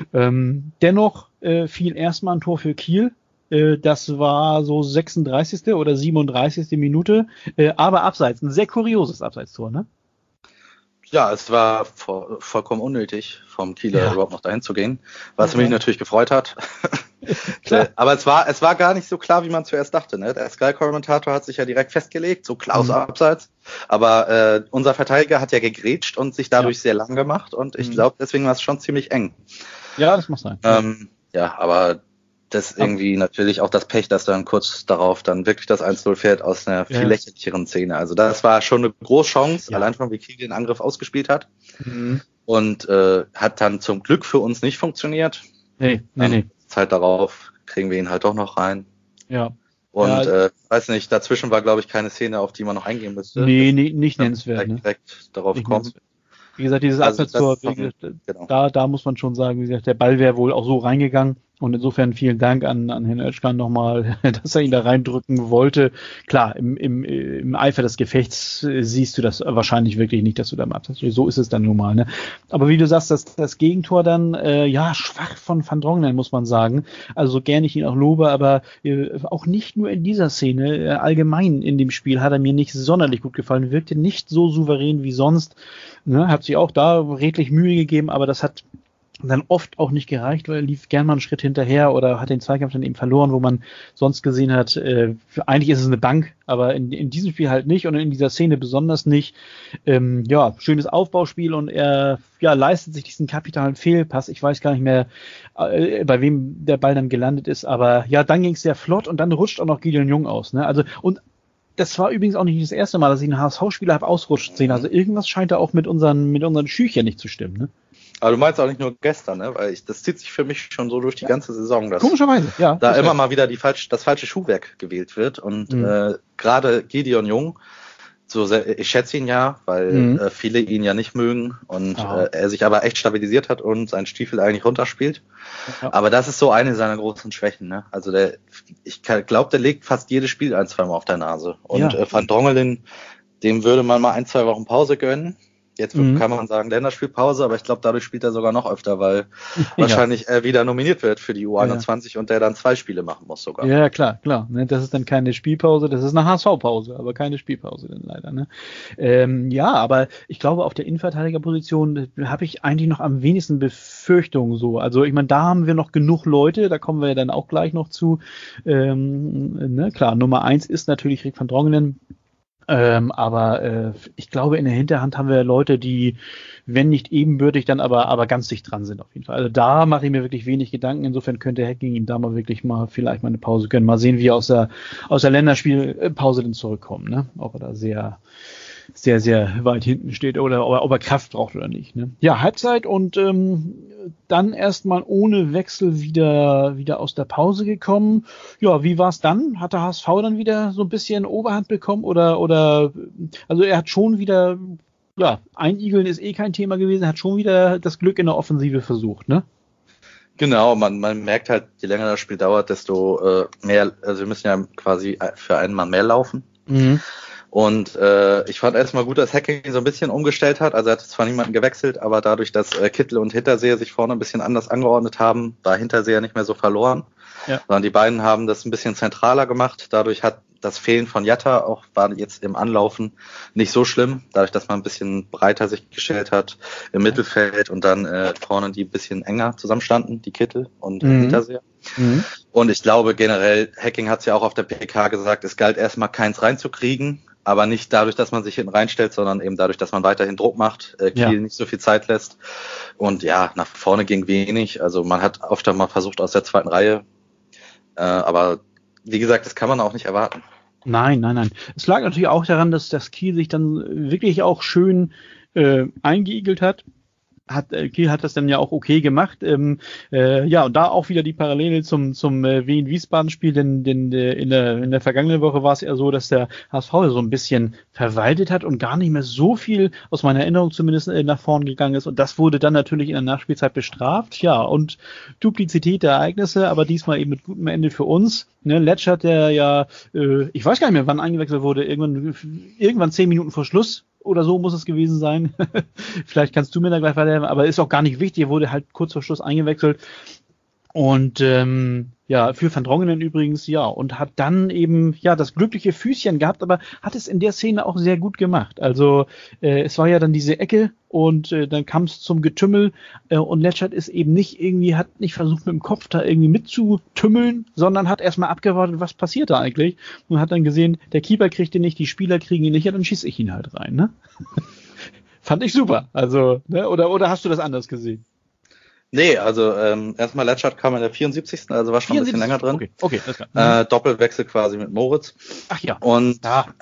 Dennoch fiel erstmal ein Tor für Kiel. Das war so 36. oder 37. Minute. Aber abseits, ein sehr kurioses Abseitstor, ne? Ja, es war vollkommen unnötig, vom Kieler überhaupt noch dahin zu gehen, was mich natürlich gefreut hat. Aber es war gar nicht so klar, wie man zuerst dachte. Ne? Der Sky-Kommentator hat sich ja direkt festgelegt, so klar aus Abseits. Aber unser Verteidiger hat ja gegrätscht und sich dadurch sehr lang gemacht. Und ich glaube, deswegen war es schon ziemlich eng. Ja, das muss sein. Aber das irgendwie natürlich auch das Pech, dass dann kurz darauf dann wirklich das 1-0 fährt aus einer viel lächerlicheren Szene. Also das war schon eine große Chance, allein schon wie Kiel den Angriff ausgespielt hat. Und hat dann zum Glück für uns nicht funktioniert. Nee. Zeit darauf kriegen wir ihn halt doch noch rein. Ja. Und weiß nicht, dazwischen war, glaube ich, keine Szene, auf die man noch eingehen müsste. Nee, nicht nennenswert. Direkt darauf kommen. Wie gesagt, dieses Abseitstor, da muss man schon sagen, wie gesagt, der Ball wäre wohl auch so reingegangen. Und insofern vielen Dank an Herrn Özcan nochmal, dass er ihn da reindrücken wollte. Klar, im Eifer des Gefechts siehst du das wahrscheinlich wirklich nicht, dass du da im Abseits stehst. So ist es dann nun mal. Ne? Aber wie du sagst, das Gegentor dann, schwach von Van Drongelen, muss man sagen. Also so gern ich ihn auch lobe, aber auch nicht nur in dieser Szene, allgemein in dem Spiel hat er mir nicht sonderlich gut gefallen. Wirkte nicht so souverän wie sonst. Ne? Hat sich auch da redlich Mühe gegeben, aber das hat dann oft auch nicht gereicht, weil er lief gern mal einen Schritt hinterher oder hat den Zweikampf dann eben verloren, wo man sonst gesehen hat, eigentlich ist es eine Bank, aber in diesem Spiel halt nicht und in dieser Szene besonders nicht. Schönes Aufbauspiel und er leistet sich diesen kapitalen Fehlpass. Ich weiß gar nicht mehr, bei wem der Ball dann gelandet ist, aber dann ging es sehr flott und dann rutscht auch noch Gideon Jung aus. Ne? Also und das war übrigens auch nicht das erste Mal, dass ich einen HSV-Spieler habe ausrutschen sehen. Also irgendwas scheint da auch mit unseren Schüchern nicht zu stimmen. Ne? Aber du meinst auch nicht nur gestern, ne? Weil das zieht sich für mich schon so durch die ganze Saison, dass komischerweise, da immer mal wieder das falsche Schuhwerk gewählt wird. Und gerade Gideon Jung, ich schätze ihn ja, weil viele ihn ja nicht mögen und er sich aber echt stabilisiert hat und seinen Stiefel eigentlich runterspielt. Ja. Aber das ist so eine seiner großen Schwächen. Ne? Also ich glaube, der legt fast jedes Spiel 1-2 Mal auf der Nase. Und Van Drongelen, dem würde man mal 1-2 Wochen Pause gönnen. Jetzt kann man sagen Länderspielpause, aber ich glaube, dadurch spielt er sogar noch öfter, weil wahrscheinlich er wieder nominiert wird für die U21 und der dann 2 Spiele machen muss sogar. Ja, klar. Ne, das ist dann keine Spielpause, das ist eine HSV-Pause, aber keine Spielpause dann leider. Ne? Aber ich glaube, auf der Innenverteidigerposition habe ich eigentlich noch am wenigsten Befürchtungen so. Also ich meine, da haben wir noch genug Leute, da kommen wir ja dann auch gleich noch zu. Klar, Nummer 1 ist natürlich Rick van Drongelen. Aber ich glaube, in der Hinterhand haben wir Leute, die, wenn nicht ebenbürtig, dann aber ganz dicht dran sind auf jeden Fall. Also da mache ich mir wirklich wenig Gedanken. Insofern könnte Hecking ihm da mal wirklich vielleicht mal eine Pause gönnen. Mal sehen, wie er aus der Länderspielpause dann zurückkommt. Ne? Ob er da sehr, sehr, sehr weit hinten steht oder ob er Kraft braucht oder nicht. Ne? Ja, Halbzeit und dann erstmal ohne Wechsel wieder aus der Pause gekommen. Ja, wie war's dann? Hat der HSV dann wieder so ein bisschen Oberhand bekommen oder also er hat schon wieder, einigeln ist kein Thema gewesen, hat schon wieder das Glück in der Offensive versucht, ne? Genau, man merkt halt, je länger das Spiel dauert, desto mehr, also wir müssen ja quasi für einen Mann mehr laufen. Und ich fand erstmal gut, dass Hecking so ein bisschen umgestellt hat. Also er hat zwar niemanden gewechselt, aber dadurch, dass Kittel und Hinterseher sich vorne ein bisschen anders angeordnet haben, war Hinterseher nicht mehr so verloren. Ja. Sondern die beiden haben das ein bisschen zentraler gemacht. Dadurch hat das Fehlen von Jatta war jetzt im Anlaufen nicht so schlimm. Dadurch, dass man ein bisschen breiter sich gestellt hat im Mittelfeld und dann vorne die ein bisschen enger zusammenstanden, die Kittel und Hinterseher. Und ich glaube generell, Hacking hat es ja auch auf der PK gesagt, es galt erstmal keins reinzukriegen, aber nicht dadurch, dass man sich hinten reinstellt, sondern eben dadurch, dass man weiterhin Druck macht, Kiel nicht so viel Zeit lässt. Und ja, nach vorne ging wenig. Also man hat oft mal versucht aus der zweiten Reihe, aber wie gesagt, das kann man auch nicht erwarten. Nein. Es lag natürlich auch daran, dass das Kiel sich dann wirklich auch schön eingeigelt hat. Kiel hat das dann ja auch okay gemacht. Und da auch wieder die Parallele zum Wien-Wiesbaden-Spiel, denn in der vergangenen Woche war es ja so, dass der HSV so ein bisschen verwaltet hat und gar nicht mehr so viel, aus meiner Erinnerung zumindest, nach vorn gegangen ist. Und das wurde dann natürlich in der Nachspielzeit bestraft. Ja, und Duplizität der Ereignisse, aber diesmal eben mit gutem Ende für uns. Ne, Letschert, der ja, ich weiß gar nicht mehr, wann eingewechselt wurde, irgendwann 10 Minuten vor Schluss oder so muss es gewesen sein. Vielleicht kannst du mir da gleich weiterhelfen, aber ist auch gar nicht wichtig, er wurde halt kurz vor Schluss eingewechselt. Und für Van Drongelen übrigens, und hat dann eben das glückliche Füßchen gehabt, aber hat es in der Szene auch sehr gut gemacht. Also es war ja dann diese Ecke und dann kam es zum Getümmel und Letschert ist eben hat nicht versucht mit dem Kopf da irgendwie mitzutümmeln, sondern hat erstmal abgewartet, was passiert da eigentlich, und hat dann gesehen, der Keeper kriegt ihn nicht, die Spieler kriegen ihn nicht, ja, dann schieße ich ihn halt rein, ne? Fand ich super. Also, ne? Oder hast du das anders gesehen? Nee, also erstmal Letschert kam in der 74. Also war schon ein bisschen länger drin. Okay, das klar. Doppelwechsel quasi mit Moritz. Ach ja. Und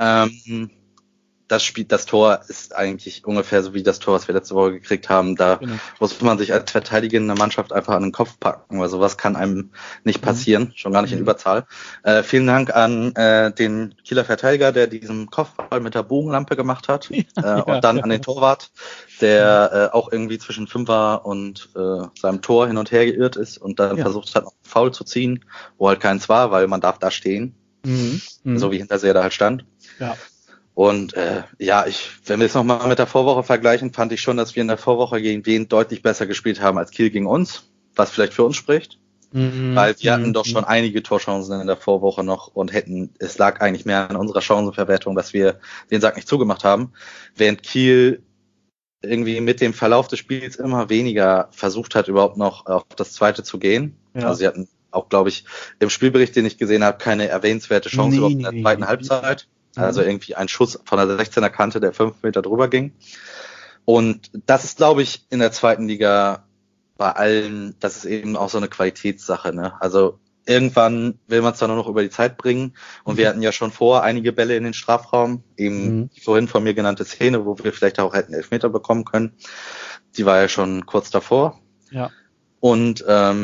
das Tor ist eigentlich ungefähr so wie das Tor, was wir letzte Woche gekriegt haben. Da muss man sich als verteidigende Mannschaft einfach an den Kopf packen, weil sowas kann einem nicht passieren, schon gar nicht in Überzahl. Vielen Dank an den Kieler Verteidiger, der diesen Kopfball mit der Bogenlampe gemacht hat. Und dann an den Torwart, der auch irgendwie zwischen Fünfer und seinem Tor hin und her geirrt ist und dann versucht hat, noch einen Foul zu ziehen, wo halt keins war, weil man darf da stehen. So wie Hinterseher da halt stand. Ja. Und wenn wir es nochmal mit der Vorwoche vergleichen, fand ich schon, dass wir in der Vorwoche gegen Wien deutlich besser gespielt haben als Kiel gegen uns, was vielleicht für uns spricht. Weil wir hatten doch schon einige Torchancen in der Vorwoche noch und es lag eigentlich mehr an unserer Chancenverwertung, dass wir den Sack nicht zugemacht haben, während Kiel irgendwie mit dem Verlauf des Spiels immer weniger versucht hat, überhaupt noch auf das Zweite zu gehen. Ja. Also sie hatten auch, glaube ich, im Spielbericht, den ich gesehen habe, keine erwähnenswerte Chance überhaupt in der zweiten Halbzeit. Also irgendwie ein Schuss von der 16er Kante, der 5 Meter drüber ging. Und das ist, glaube ich, in der zweiten Liga bei allen, das ist eben auch so eine Qualitätssache, ne? Also irgendwann will man es dann nur noch über die Zeit bringen. Und wir hatten ja schon vor einige Bälle in den Strafraum. Eben die vorhin von mir genannte Szene, wo wir vielleicht auch hätten Elfmeter bekommen können. Die war ja schon kurz davor. Ja. Und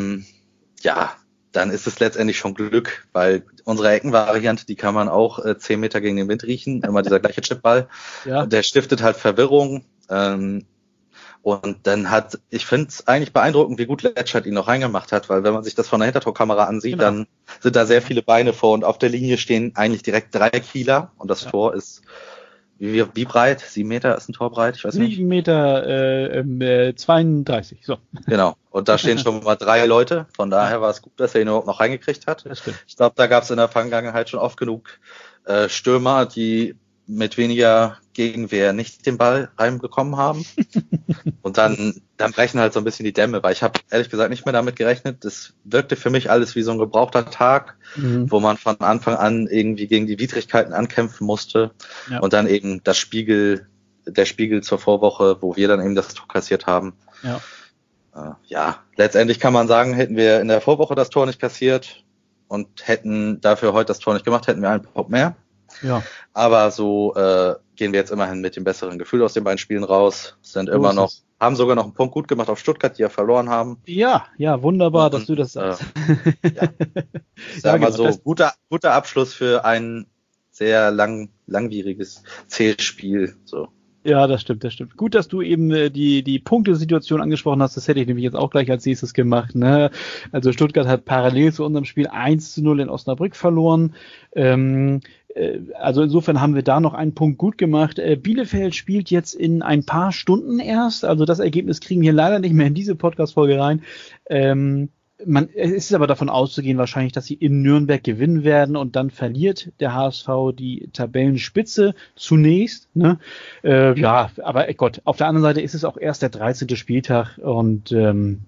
dann ist es letztendlich schon Glück, weil unsere Eckenvariante, die kann man auch 10 Meter gegen den Wind riechen, immer dieser gleiche Chipball. Ja. Der stiftet halt Verwirrung. Und dann ich finde es eigentlich beeindruckend, wie gut Letschert ihn noch reingemacht hat, weil wenn man sich das von der Hintertorkamera ansieht, dann sind da sehr viele Beine vor und auf der Linie stehen eigentlich direkt 3 Kieler und das Tor ist wie breit? 7 Meter ist ein Tor breit? Ich weiß nicht. 7 Meter 32, so. Genau. Und da stehen schon mal 3 Leute. Von daher war es gut, dass er ihn überhaupt noch reingekriegt hat. Ich glaube, da gab es in der Vergangenheit schon oft genug Stürmer, die mit weniger Gegenwehr nicht den Ball reinbekommen haben. Und dann brechen halt so ein bisschen die Dämme, weil ich habe ehrlich gesagt nicht mehr damit gerechnet. Das wirkte für mich alles wie so ein gebrauchter Tag, wo man von Anfang an irgendwie gegen die Widrigkeiten ankämpfen musste. Ja. Und dann eben der Spiegel zur Vorwoche, wo wir dann eben das Tor kassiert haben. Ja. Letztendlich kann man sagen, hätten wir in der Vorwoche das Tor nicht kassiert und hätten dafür heute das Tor nicht gemacht, hätten wir einen Punkt mehr. Ja. Aber so gehen wir jetzt immerhin mit dem besseren Gefühl aus den beiden Spielen raus. Haben sogar noch einen Punkt gut gemacht auf Stuttgart, die ja verloren haben. Ja, wunderbar, dass du das sagst. Sag mal so, guter Abschluss für ein sehr langwieriges Zählspiel. So. Ja, das stimmt. Gut, dass du eben die Punktesituation angesprochen hast. Das hätte ich nämlich jetzt auch gleich als nächstes gemacht. Ne? Also Stuttgart hat parallel zu unserem Spiel 1-0 in Osnabrück verloren. Also insofern haben wir da noch einen Punkt gut gemacht. Bielefeld spielt jetzt in ein paar Stunden erst. Also das Ergebnis kriegen wir leider nicht mehr in diese Podcast-Folge rein. Es ist aber davon auszugehen wahrscheinlich, dass sie in Nürnberg gewinnen werden und dann verliert der HSV die Tabellenspitze zunächst. Ne? Aber Gott, auf der anderen Seite ist es auch erst der 13. Spieltag und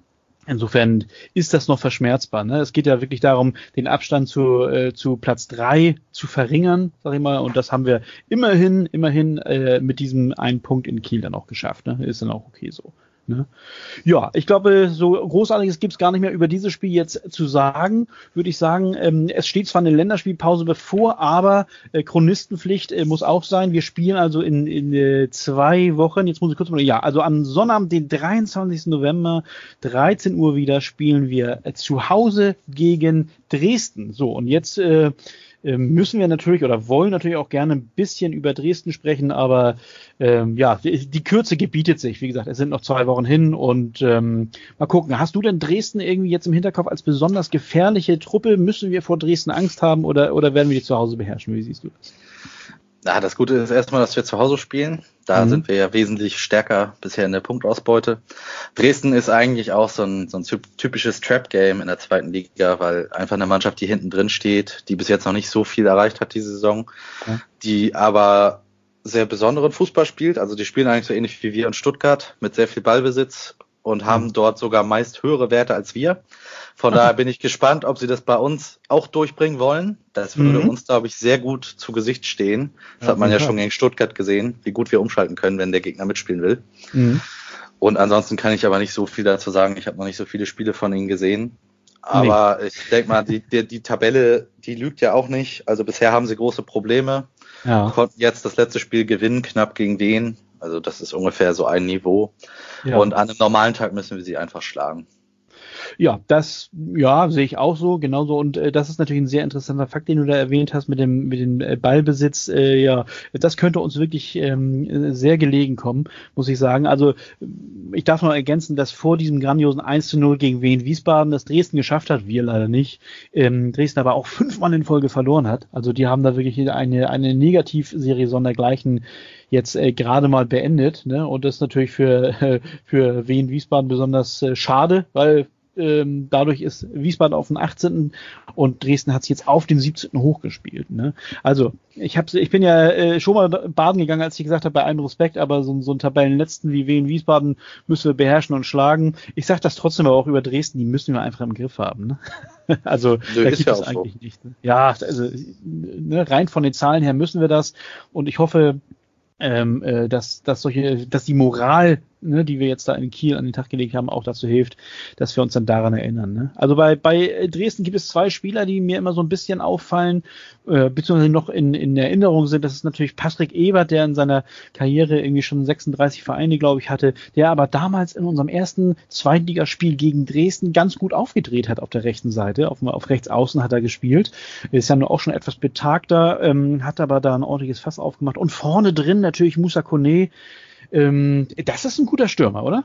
Insofern ist das noch verschmerzbar. Ne? Es geht ja wirklich darum, den Abstand zu Platz 3 zu verringern, sag ich mal. Und das haben wir immerhin mit diesem einen Punkt in Kiel dann auch geschafft. Ne? Ist dann auch okay so. Ne? Ja, ich glaube, so Großartiges gibt's gar nicht mehr über dieses Spiel jetzt zu sagen. Würde ich sagen, es steht zwar eine Länderspielpause bevor, aber Chronistenpflicht muss auch sein. Wir spielen also in 2 Wochen, jetzt muss ich kurz mal, ja, also am Sonnabend, den 23. November, 13 Uhr wieder, spielen wir zu Hause gegen Dresden. So, und jetzt müssen wir natürlich oder wollen natürlich auch gerne ein bisschen über Dresden sprechen, aber ja, die Kürze gebietet sich. Wie gesagt, es sind noch 2 Wochen hin und mal gucken. Hast du denn Dresden irgendwie jetzt im Hinterkopf als besonders gefährliche Truppe? Müssen wir vor Dresden Angst haben oder werden wir die zu Hause beherrschen? Wie siehst du das? Ja, das Gute ist erstmal, dass wir zu Hause spielen. Da sind wir ja wesentlich stärker bisher in der Punktausbeute. Dresden ist eigentlich auch so ein typisches Trap-Game in der 2. Liga, weil einfach eine Mannschaft, die hinten drin steht, die bis jetzt noch nicht so viel erreicht hat diese Saison, die aber sehr besonderen Fußball spielt. Also die spielen eigentlich so ähnlich wie wir in Stuttgart mit sehr viel Ballbesitz und haben dort sogar meist höhere Werte als wir. Von daher bin ich gespannt, ob sie das bei uns auch durchbringen wollen. Das würde uns, glaube ich, sehr gut zu Gesicht stehen. Das hat man ja schon gegen Stuttgart gesehen, wie gut wir umschalten können, wenn der Gegner mitspielen will. Und ansonsten kann ich aber nicht so viel dazu sagen. Ich habe noch nicht so viele Spiele von ihnen gesehen. Aber ich denke mal, die Tabelle, die lügt ja auch nicht. Also bisher haben sie große Probleme. Konnten jetzt das letzte Spiel gewinnen, knapp gegen den. Also das ist ungefähr so ein Niveau. Und an einem normalen Tag müssen wir sie einfach schlagen. Ja, das sehe ich auch so, genauso. Und das ist natürlich ein sehr interessanter Fakt, den du da erwähnt hast mit dem Ballbesitz. Das könnte uns wirklich sehr gelegen kommen, muss ich sagen. Also ich darf noch ergänzen, dass vor diesem grandiosen 1:0 gegen Wien Wiesbaden das Dresden geschafft hat, wir leider nicht. Dresden aber auch 5-mal in Folge verloren hat. Also die haben da wirklich eine Negativserie sondergleichen jetzt gerade mal beendet. Ne? Und das ist natürlich für Wien Wiesbaden besonders schade, weil dadurch ist Wiesbaden auf den 18. und Dresden hat es jetzt auf den 17. hochgespielt. Ne? Also ich bin ja schon mal baden gegangen, als ich gesagt habe, bei allem Respekt, aber so ein Tabellenletzten wie Wien Wiesbaden müssen wir beherrschen und schlagen. Ich sage das trotzdem aber auch über Dresden, die müssen wir einfach im Griff haben. Ne? Also da gibt es eigentlich so. Nicht. Ne? Ja, also rein von den Zahlen her müssen wir das und ich hoffe, dass die Moral, ne, die wir jetzt da in Kiel an den Tag gelegt haben, auch dazu hilft, dass wir uns dann daran erinnern. Ne? Also bei Dresden gibt es 2 Spieler, die mir immer so ein bisschen auffallen, beziehungsweise noch in Erinnerung sind. Das ist natürlich Patrick Ebert, der in seiner Karriere irgendwie schon 36 Vereine, glaube ich, hatte, der aber damals in unserem ersten Zweitligaspiel gegen Dresden ganz gut aufgedreht hat auf der rechten Seite. Auf rechts außen hat er gespielt. Ist ja nur auch schon etwas betagter, hat aber da ein ordentliches Fass aufgemacht. Und vorne drin natürlich Moussa Kone. Das ist ein guter Stürmer, oder?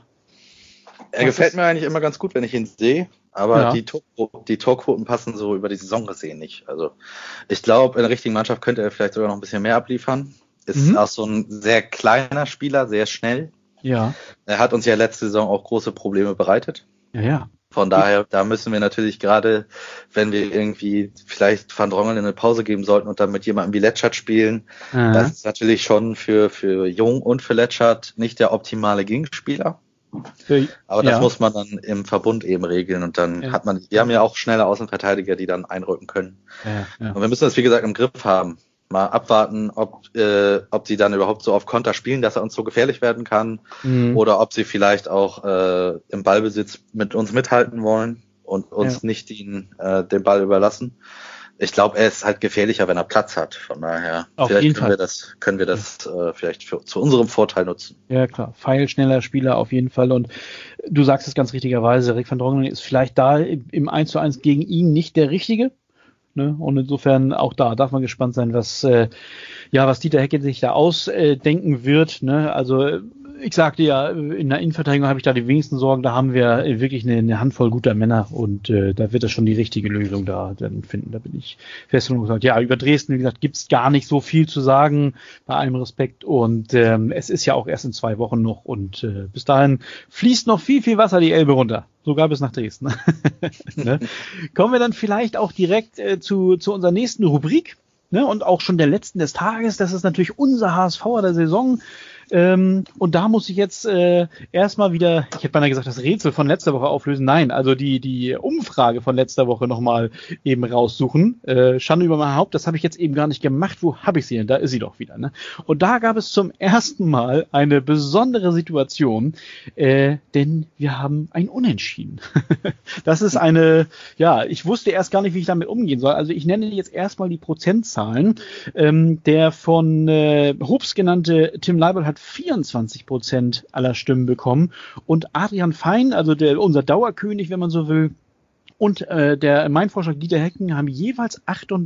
Er gefällt mir eigentlich immer ganz gut, wenn ich ihn sehe, aber die Torquoten passen so über die Saison gesehen nicht. Also ich glaube, in der richtigen Mannschaft könnte er vielleicht sogar noch ein bisschen mehr abliefern. Ist auch so ein sehr kleiner Spieler, sehr schnell. Ja. Er hat uns ja letzte Saison auch große Probleme bereitet. Ja. Von daher, da müssen wir natürlich gerade, wenn wir irgendwie vielleicht Van Drongelen eine Pause geben sollten und dann mit jemandem wie Letschert spielen, das ist natürlich schon für Jung und für Letschert nicht der optimale Gegenspieler. Aber das muss man dann im Verbund eben regeln und dann wir haben ja auch schnelle Außenverteidiger, die dann einrücken können. Und wir müssen das, wie gesagt, im Griff haben. Mal abwarten, ob sie dann überhaupt so auf Konter spielen, dass er uns so gefährlich werden kann, oder ob sie vielleicht auch im Ballbesitz mit uns mithalten wollen und uns nicht den Ball überlassen. Ich glaube, er ist halt gefährlicher, wenn er Platz hat. Von daher können wir das vielleicht zu unserem Vorteil nutzen. Ja klar, pfeilschneller Spieler auf jeden Fall. Und du sagst es ganz richtigerweise, Rick van Drongelen ist vielleicht da im 1:1 gegen ihn nicht der Richtige. Ne? Und insofern auch da darf man gespannt sein, was Dieter Hecke sich da ausdenken wird. Ne? Also ich sagte ja, in der Innenverteidigung habe ich da die wenigsten Sorgen. Da haben wir wirklich eine Handvoll guter Männer und da wird das schon die richtige Lösung da dann finden. Da bin ich fest und gesagt. Ja, über Dresden, wie gesagt, gibt's gar nicht so viel zu sagen, bei allem Respekt. Und es ist ja auch erst in 2 Wochen noch und bis dahin fließt noch viel, viel Wasser die Elbe runter. Sogar bis nach Dresden. Ne? Kommen wir dann vielleicht auch direkt zu unserer nächsten Rubrik, ne? Und auch schon der letzten des Tages. Das ist natürlich unser HSVer der Saison. Und da muss ich jetzt erstmal wieder, ich hätte beinahe gesagt, das Rätsel von letzter Woche auflösen. Nein, also die Umfrage von letzter Woche nochmal eben raussuchen. Schande über mein Haupt, das habe ich jetzt eben gar nicht gemacht. Wo habe ich sie denn? Da ist sie doch wieder. Ne? Und da gab es zum ersten Mal eine besondere Situation, denn wir haben ein Unentschieden. Das ist ich wusste erst gar nicht, wie ich damit umgehen soll. Also ich nenne jetzt erstmal die Prozentzahlen. Der von Hobbs genannte Tim Leibold hat 24% aller Stimmen bekommen und Adrian Fein, also unser Dauerkönig, wenn man so will, und mein Vorschlag Dieter Hecking haben jeweils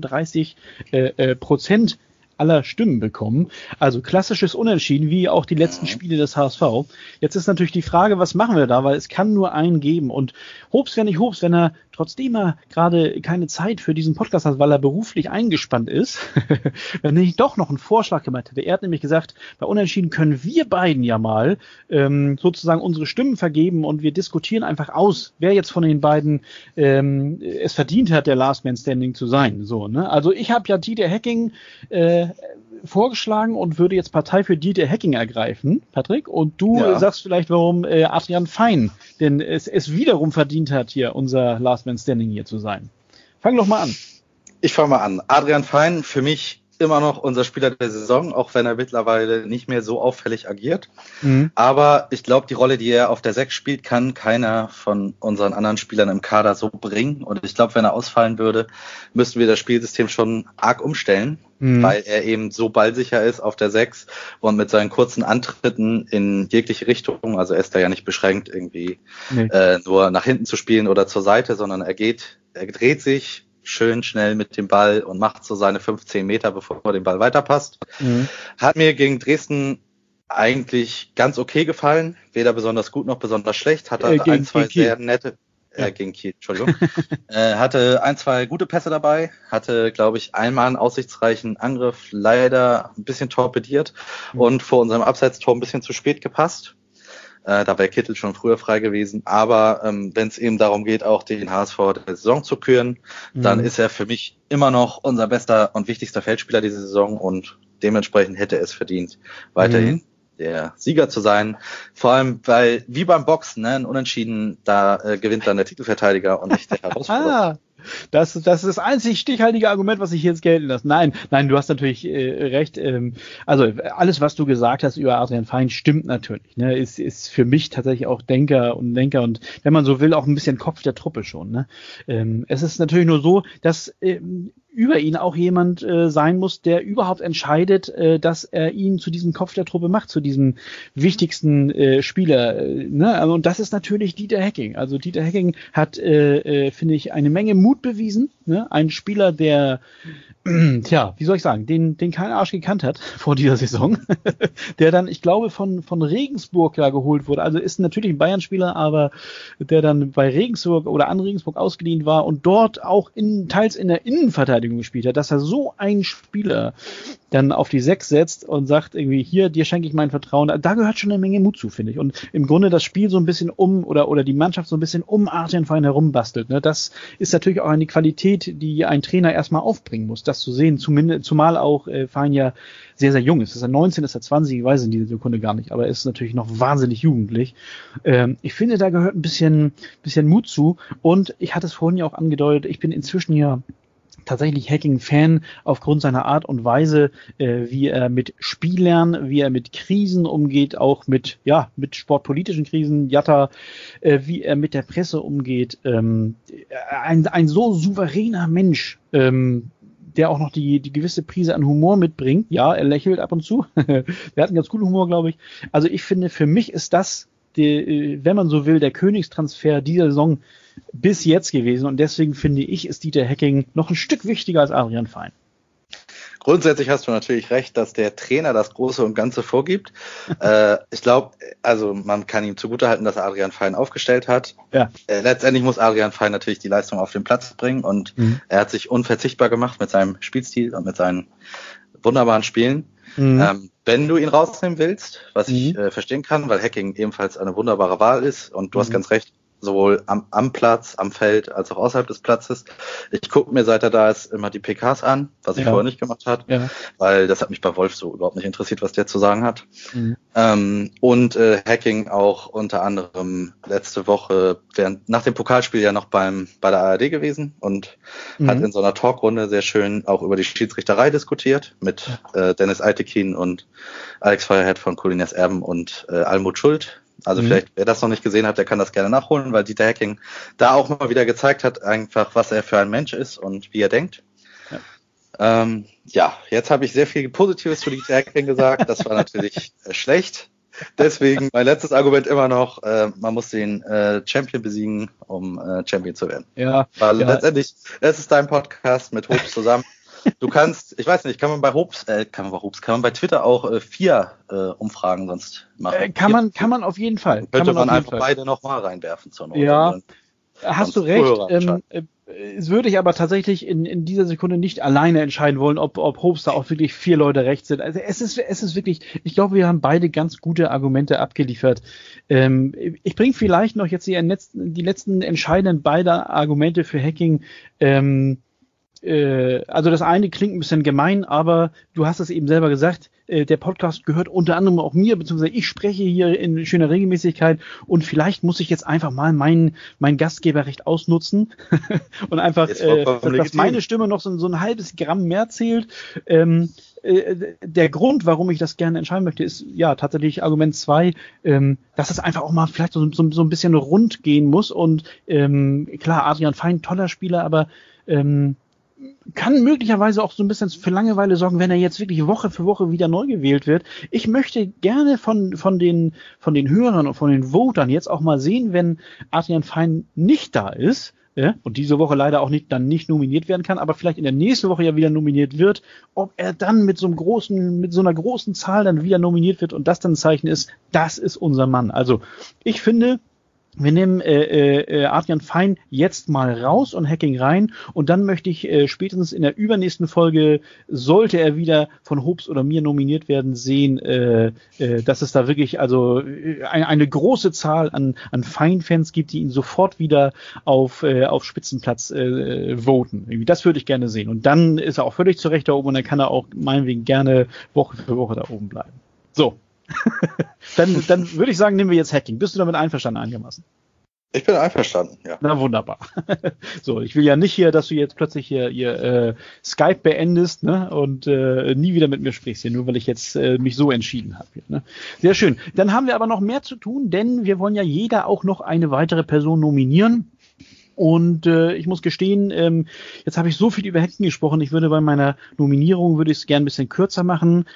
38% aller Stimmen bekommen. Also klassisches Unentschieden, wie auch die letzten Spiele des HSV. Jetzt ist natürlich die Frage, was machen wir da, weil es kann nur einen geben. Und Hobbs wäre nicht Hobbs, wenn er, trotzdem er gerade keine Zeit für diesen Podcast hat, weil er beruflich eingespannt ist, wenn ich doch noch einen Vorschlag gemacht hätte. Er hat nämlich gesagt, bei Unentschieden können wir beiden ja mal sozusagen unsere Stimmen vergeben und wir diskutieren einfach aus, wer jetzt von den beiden es verdient hat, der Last Man Standing zu sein. So, ne? Also ich habe ja Dieter Hecking vorgeschlagen und würde jetzt Partei für Dieter Hecking ergreifen, Patrick. Und du sagst vielleicht, warum Adrian Fein denn es wiederum verdient hat, hier unser Last Man Standing hier zu sein. Fang doch mal an. Ich fange mal an. Adrian Fein, für mich immer noch unser Spieler der Saison, auch wenn er mittlerweile nicht mehr so auffällig agiert. Mhm. Aber ich glaube, die Rolle, die er auf der 6 spielt, kann keiner von unseren anderen Spielern im Kader so bringen. Und ich glaube, wenn er ausfallen würde, müssten wir das Spielsystem schon arg umstellen, weil er eben so ballsicher ist auf der 6 und mit seinen kurzen Antritten in jegliche Richtung, also er ist da ja nicht beschränkt, irgendwie nur nach hinten zu spielen oder zur Seite, sondern er dreht sich schön schnell mit dem Ball und macht so seine 15 Meter, bevor er den Ball weiterpasst. Mhm. Hat mir gegen Dresden eigentlich ganz okay gefallen, weder besonders gut noch besonders schlecht, hatte ein, zwei sehr nette, gegen Kiel, Entschuldigung, hatte ein, zwei gute Pässe dabei, hatte, glaube ich, einmal einen aussichtsreichen Angriff leider ein bisschen torpediert und vor unserem Abseitstor ein bisschen zu spät gepasst. Da wäre Kittel schon früher frei gewesen. Aber wenn es eben darum geht, auch den HSV der Saison zu küren, dann ist er für mich immer noch unser bester und wichtigster Feldspieler diese Saison und dementsprechend hätte er es verdient, weiterhin der Sieger zu sein. Vor allem, weil wie beim Boxen, ne, ein Unentschieden, da gewinnt dann der Titelverteidiger und nicht der Herausforderer. Das ist das einzig stichhaltige Argument, was ich jetzt gelten lasse. Nein, du hast natürlich recht. Also alles, was du gesagt hast über Adrian Fein, stimmt natürlich. Ne? Ist für mich tatsächlich auch Denker und wenn man so will, auch ein bisschen Kopf der Truppe schon. Ne? Es ist natürlich nur so, dass über ihn auch jemand sein muss, der überhaupt entscheidet, dass er ihn zu diesem Kopf der Truppe macht, zu diesem wichtigsten Spieler. Ne? Und das ist natürlich Dieter Hecking. Also Dieter Hecking hat, finde ich, eine Menge Mut bewiesen. Ne? Ein Spieler, der, wie soll ich sagen, den kein Arsch gekannt hat vor dieser Saison, der dann, ich glaube, von Regensburg ja geholt wurde. Also ist natürlich ein Bayern-Spieler, aber der dann bei Regensburg oder an Regensburg ausgeliehen war und dort auch teils in der Innenverteidigung gespielt hat, dass er so einen Spieler dann auf die 6 setzt und sagt irgendwie, hier, dir schenke ich mein Vertrauen. Da gehört schon eine Menge Mut zu, finde ich. Und im Grunde das Spiel so ein bisschen oder die Mannschaft so ein bisschen Adrian Fein herum bastelt. Ne? Das ist natürlich auch eine Qualität, die ein Trainer erstmal aufbringen muss, das zu sehen. Zumal auch Fein ja sehr, sehr jung ist. Ist er 19, ist er 20, ich weiß in dieser Sekunde gar nicht, aber er ist natürlich noch wahnsinnig jugendlich. Ich finde, da gehört ein bisschen Mut zu. Und ich hatte es vorhin ja auch angedeutet, ich bin inzwischen ja tatsächlich Hecking-Fan aufgrund seiner Art und Weise, wie er mit Spielern, wie er mit Krisen umgeht, auch mit sportpolitischen Krisen, Jatta, wie er mit der Presse umgeht. Ein so souveräner Mensch, der auch noch die gewisse Prise an Humor mitbringt. Ja, er lächelt ab und zu. Der hat einen ganz coolen Humor, glaube ich. Also ich finde, für mich ist das, wenn man so will, der Königstransfer dieser Saison bis jetzt gewesen. Und deswegen finde ich, ist Dieter Hecking noch ein Stück wichtiger als Adrian Fein. Grundsätzlich hast du natürlich recht, dass der Trainer das Große und Ganze vorgibt. Ich glaube, also man kann ihm zugutehalten, dass er Adrian Fein aufgestellt hat. Ja. Letztendlich muss Adrian Fein natürlich die Leistung auf den Platz bringen und er hat sich unverzichtbar gemacht mit seinem Spielstil und mit seinen wunderbaren Spielen. Wenn du ihn rausnehmen willst, was ich verstehen kann, weil Hecking ebenfalls eine wunderbare Wahl ist und du hast ganz recht, sowohl am Platz, am Feld, als auch außerhalb des Platzes. Ich gucke mir, seit er da ist, immer die PKs an, was ich vorher nicht gemacht habe, weil das hat mich bei Wolf so überhaupt nicht interessiert, was der zu sagen hat. Und Hacking auch unter anderem letzte Woche nach dem Pokalspiel ja noch bei der ARD gewesen und hat in so einer Talkrunde sehr schön auch über die Schiedsrichterei diskutiert mit Dennis Altekin und Alex Feuerhead von Colinas Erben und Almut Schuld. Also vielleicht, wer das noch nicht gesehen hat, der kann das gerne nachholen, weil Dieter Hecking da auch mal wieder gezeigt hat, einfach, was er für ein Mensch ist und wie er denkt. Jetzt habe ich sehr viel Positives zu Dieter Hecking gesagt. Das war natürlich schlecht. Deswegen mein letztes Argument immer noch, man muss den Champion besiegen, um Champion zu werden. Weil letztendlich, es ist dein Podcast mit Hobbs zusammen. Du kannst, ich weiß nicht, kann man bei Twitter auch 4 Umfragen sonst machen? Kann man auf jeden Fall. Könnte man einfach beide nochmal reinwerfen zur Not. Ja, hast du recht. Es würde ich aber tatsächlich in dieser Sekunde nicht alleine entscheiden wollen, ob Hobbs da auch wirklich 4 Leute recht sind. Also es ist wirklich, ich glaube, wir haben beide ganz gute Argumente abgeliefert. Ich bringe vielleicht noch jetzt die letzten entscheidenden beide Argumente für Hacking. Also das eine klingt ein bisschen gemein, aber du hast es eben selber gesagt, der Podcast gehört unter anderem auch mir, beziehungsweise ich spreche hier in schöner Regelmäßigkeit und vielleicht muss ich jetzt einfach mal mein Gastgeberrecht ausnutzen und einfach, dass meine Stimme noch so ein halbes Gramm mehr zählt. Der Grund, warum ich das gerne entscheiden möchte, ist ja tatsächlich Argument 2, dass es einfach auch mal vielleicht so ein bisschen rund gehen muss und klar, Adrian Fein, toller Spieler, aber kann möglicherweise auch so ein bisschen für Langeweile sorgen, wenn er jetzt wirklich Woche für Woche wieder neu gewählt wird. Ich möchte gerne von den Hörern und von den Votern jetzt auch mal sehen, wenn Adrian Fein nicht da ist, und diese Woche leider auch nicht nominiert werden kann, aber vielleicht in der nächsten Woche ja wieder nominiert wird, ob er dann mit so einer großen Zahl dann wieder nominiert wird und das dann ein Zeichen ist, das ist unser Mann. Also ich finde, wir nehmen Adrian Fein jetzt mal raus und Hacking rein und dann möchte ich spätestens in der übernächsten Folge, sollte er wieder von Hobbs oder mir nominiert werden, sehen, dass es da wirklich also eine große Zahl an Fein-Fans gibt, die ihn sofort wieder auf Spitzenplatz voten. Das würde ich gerne sehen. Und dann ist er auch völlig zu Recht da oben und dann kann er auch meinetwegen gerne Woche für Woche da oben bleiben. So. Dann würde ich sagen, nehmen wir jetzt Hacking. Bist du damit einverstanden einigermaßen? Ich bin einverstanden, ja. Na wunderbar. So, ich will ja nicht hier, dass du jetzt plötzlich hier Skype beendest, ne, und nie wieder mit mir sprichst hier, nur weil ich jetzt mich so entschieden habe. Ne? Sehr schön. Dann haben wir aber noch mehr zu tun, denn wir wollen ja jeder auch noch eine weitere Person nominieren. Und ich muss gestehen, jetzt habe ich so viel über Hacking gesprochen, ich würde bei meiner Nominierung, würde ich es gerne ein bisschen kürzer machen.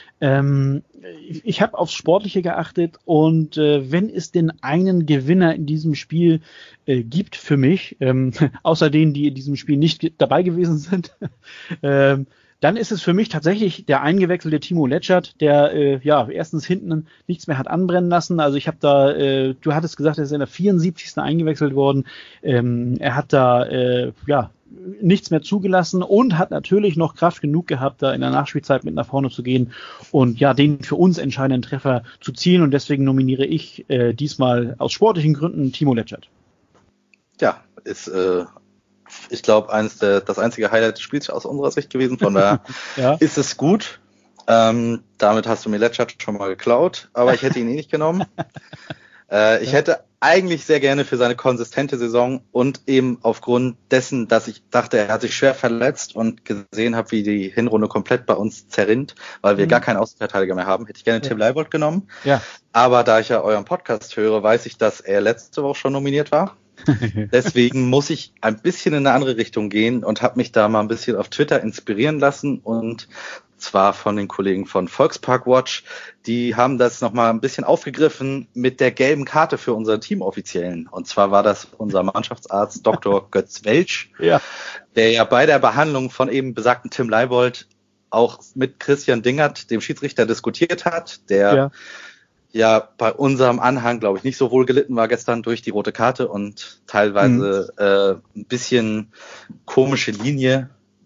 Ich habe aufs Sportliche geachtet und wenn es denn einen Gewinner in diesem Spiel gibt für mich, außer denen, die in diesem Spiel nicht dabei gewesen sind, dann ist es für mich tatsächlich der eingewechselte Timo Letschert, der erstens hinten nichts mehr hat anbrennen lassen. Also ich habe da, du hattest gesagt, er ist in der 74. eingewechselt worden. Er hat da nichts mehr zugelassen und hat natürlich noch Kraft genug gehabt, da in der Nachspielzeit mit nach vorne zu gehen und ja, den für uns entscheidenden Treffer zu zielen. Und deswegen nominiere ich diesmal aus sportlichen Gründen Timo Letschert. Ja, ist ich glaube, das einzige Highlight des Spiels aus unserer Sicht gewesen. Von daher ist es gut. Damit hast du mir Letschert schon mal geklaut, aber ich hätte ihn nicht genommen. Ich hätte eigentlich sehr gerne für seine konsistente Saison und eben aufgrund dessen, dass ich dachte, er hat sich schwer verletzt und gesehen habe, wie die Hinrunde komplett bei uns zerrinnt, weil wir gar keinen Außenverteidiger mehr haben, hätte ich gerne Tim Leibold genommen. Ja. Aber da ich ja euren Podcast höre, weiß ich, dass er letzte Woche schon nominiert war. Deswegen muss ich ein bisschen in eine andere Richtung gehen und habe mich da mal ein bisschen auf Twitter inspirieren lassen und zwar von den Kollegen von Volkspark Watch. Die haben das nochmal ein bisschen aufgegriffen mit der gelben Karte für unseren Teamoffiziellen. Und zwar war das unser Mannschaftsarzt Dr. Götz Welsch, der ja bei der Behandlung von eben besagten Tim Leibold auch mit Christian Dingert, dem Schiedsrichter, diskutiert hat, der ja bei unserem Anhang, glaube ich, nicht so wohl gelitten war gestern durch die rote Karte und teilweise ein bisschen komische Linie,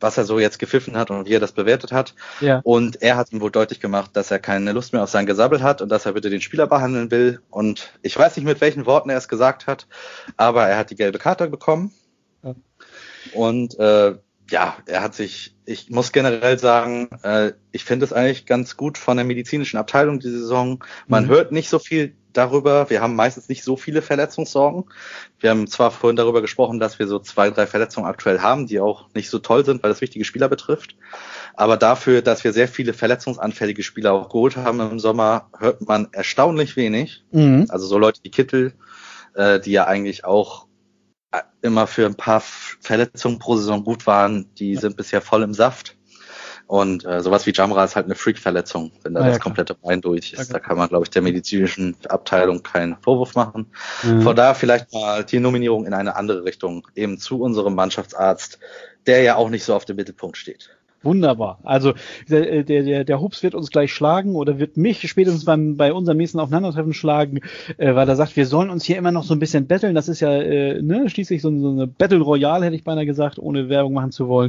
was er so jetzt gepfiffen hat und wie er das bewertet hat. Ja. Und er hat ihm wohl deutlich gemacht, dass er keine Lust mehr auf sein Gesabbel hat und dass er bitte den Spieler behandeln will. Und ich weiß nicht, mit welchen Worten er es gesagt hat, aber er hat die gelbe Karte bekommen. Ja. Und er hat sich, ich muss generell sagen, ich finde es eigentlich ganz gut von der medizinischen Abteilung die Saison. Man hört nicht so viel darüber. Wir haben meistens nicht so viele Verletzungssorgen. Wir haben zwar vorhin darüber gesprochen, dass wir so 2, 3 Verletzungen aktuell haben, die auch nicht so toll sind, weil das wichtige Spieler betrifft. Aber dafür, dass wir sehr viele verletzungsanfällige Spieler auch geholt haben im Sommer, hört man erstaunlich wenig. Also so Leute wie Kittel, die ja eigentlich auch immer für ein paar Verletzungen pro Saison gut waren, die sind bisher voll im Saft. Und sowas wie Jamra ist halt eine Freak-Verletzung, wenn da das komplette Bein durch ist. Da kann man, glaube ich, der medizinischen Abteilung keinen Vorwurf machen. Von daher vielleicht mal die Nominierung in eine andere Richtung, eben zu unserem Mannschaftsarzt, der ja auch nicht so auf dem Mittelpunkt steht. Wunderbar. Also der Hups wird uns gleich schlagen oder wird mich spätestens bei unserem nächsten Aufeinandertreffen schlagen, weil er sagt, wir sollen uns hier immer noch so ein bisschen betteln. Das ist ja schließlich so eine Battle Royale, hätte ich beinahe gesagt, ohne Werbung machen zu wollen.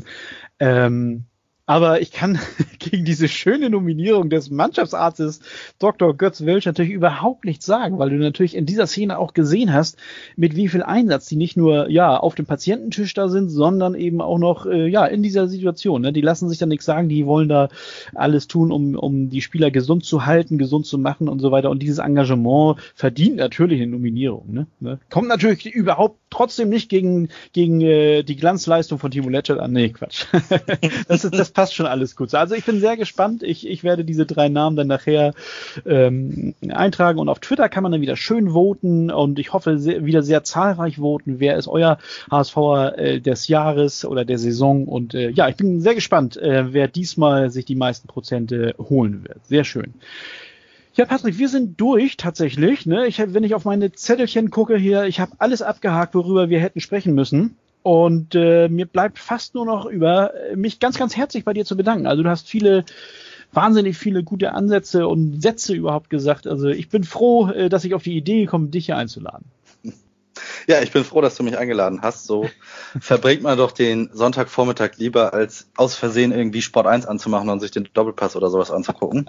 Aber ich kann gegen diese schöne Nominierung des Mannschaftsarztes Dr. Götz Welsch natürlich überhaupt nichts sagen, weil du natürlich in dieser Szene auch gesehen hast, mit wie viel Einsatz die nicht nur auf dem Patiententisch da sind, sondern eben auch noch in dieser Situation. Ne? Die lassen sich da nichts sagen, die wollen da alles tun, um die Spieler gesund zu halten, gesund zu machen und so weiter. Und dieses Engagement verdient natürlich eine Nominierung. Ne? Kommt natürlich überhaupt trotzdem nicht gegen die Glanzleistung von Timo Letschert an. Nee, Quatsch. Das passt schon alles gut. Also ich bin sehr gespannt. Ich werde diese 3 Namen dann nachher eintragen und auf Twitter kann man dann wieder schön voten und ich hoffe wieder sehr zahlreich voten. Wer ist euer HSVer des Jahres oder der Saison? Und ich bin sehr gespannt, wer diesmal sich die meisten Prozente holen wird. Sehr schön. Ja, Patrick, wir sind durch tatsächlich. Ne? Wenn ich auf meine Zettelchen gucke hier, ich habe alles abgehakt, worüber wir hätten sprechen müssen. Und mir bleibt fast nur noch über, mich ganz, ganz herzlich bei dir zu bedanken. Also du hast wahnsinnig viele gute Ansätze und Sätze überhaupt gesagt. Also ich bin froh, dass ich auf die Idee gekommen bin, dich hier einzuladen. Ja, ich bin froh, dass du mich eingeladen hast. So verbringt man doch den Sonntagvormittag lieber, als aus Versehen irgendwie Sport 1 anzumachen und sich den Doppelpass oder sowas anzugucken.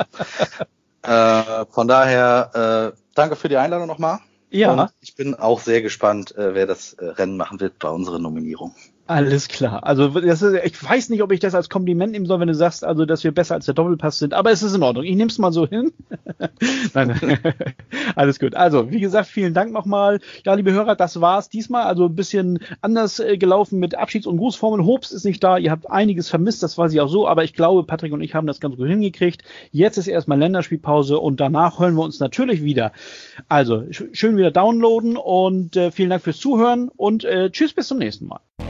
Von daher, danke für die Einladung nochmal. Ja. Und ich bin auch sehr gespannt, wer das Rennen machen wird bei unserer Nominierung. Alles klar. Also ich weiß nicht, ob ich das als Kompliment nehmen soll, wenn du sagst, also dass wir besser als der Doppelpass sind, aber es ist in Ordnung. Ich nehme es mal so hin. Nein, alles gut. Also, wie gesagt, vielen Dank nochmal. Ja, liebe Hörer, das war's diesmal. Also ein bisschen anders gelaufen mit Abschieds- und Grußformeln. Hobbs ist nicht da. Ihr habt einiges vermisst, das weiß ich auch so, aber ich glaube, Patrick und ich haben das ganz gut hingekriegt. Jetzt ist erstmal Länderspielpause und danach hören wir uns natürlich wieder. Also, schön wieder downloaden und vielen Dank fürs Zuhören und tschüss, bis zum nächsten Mal.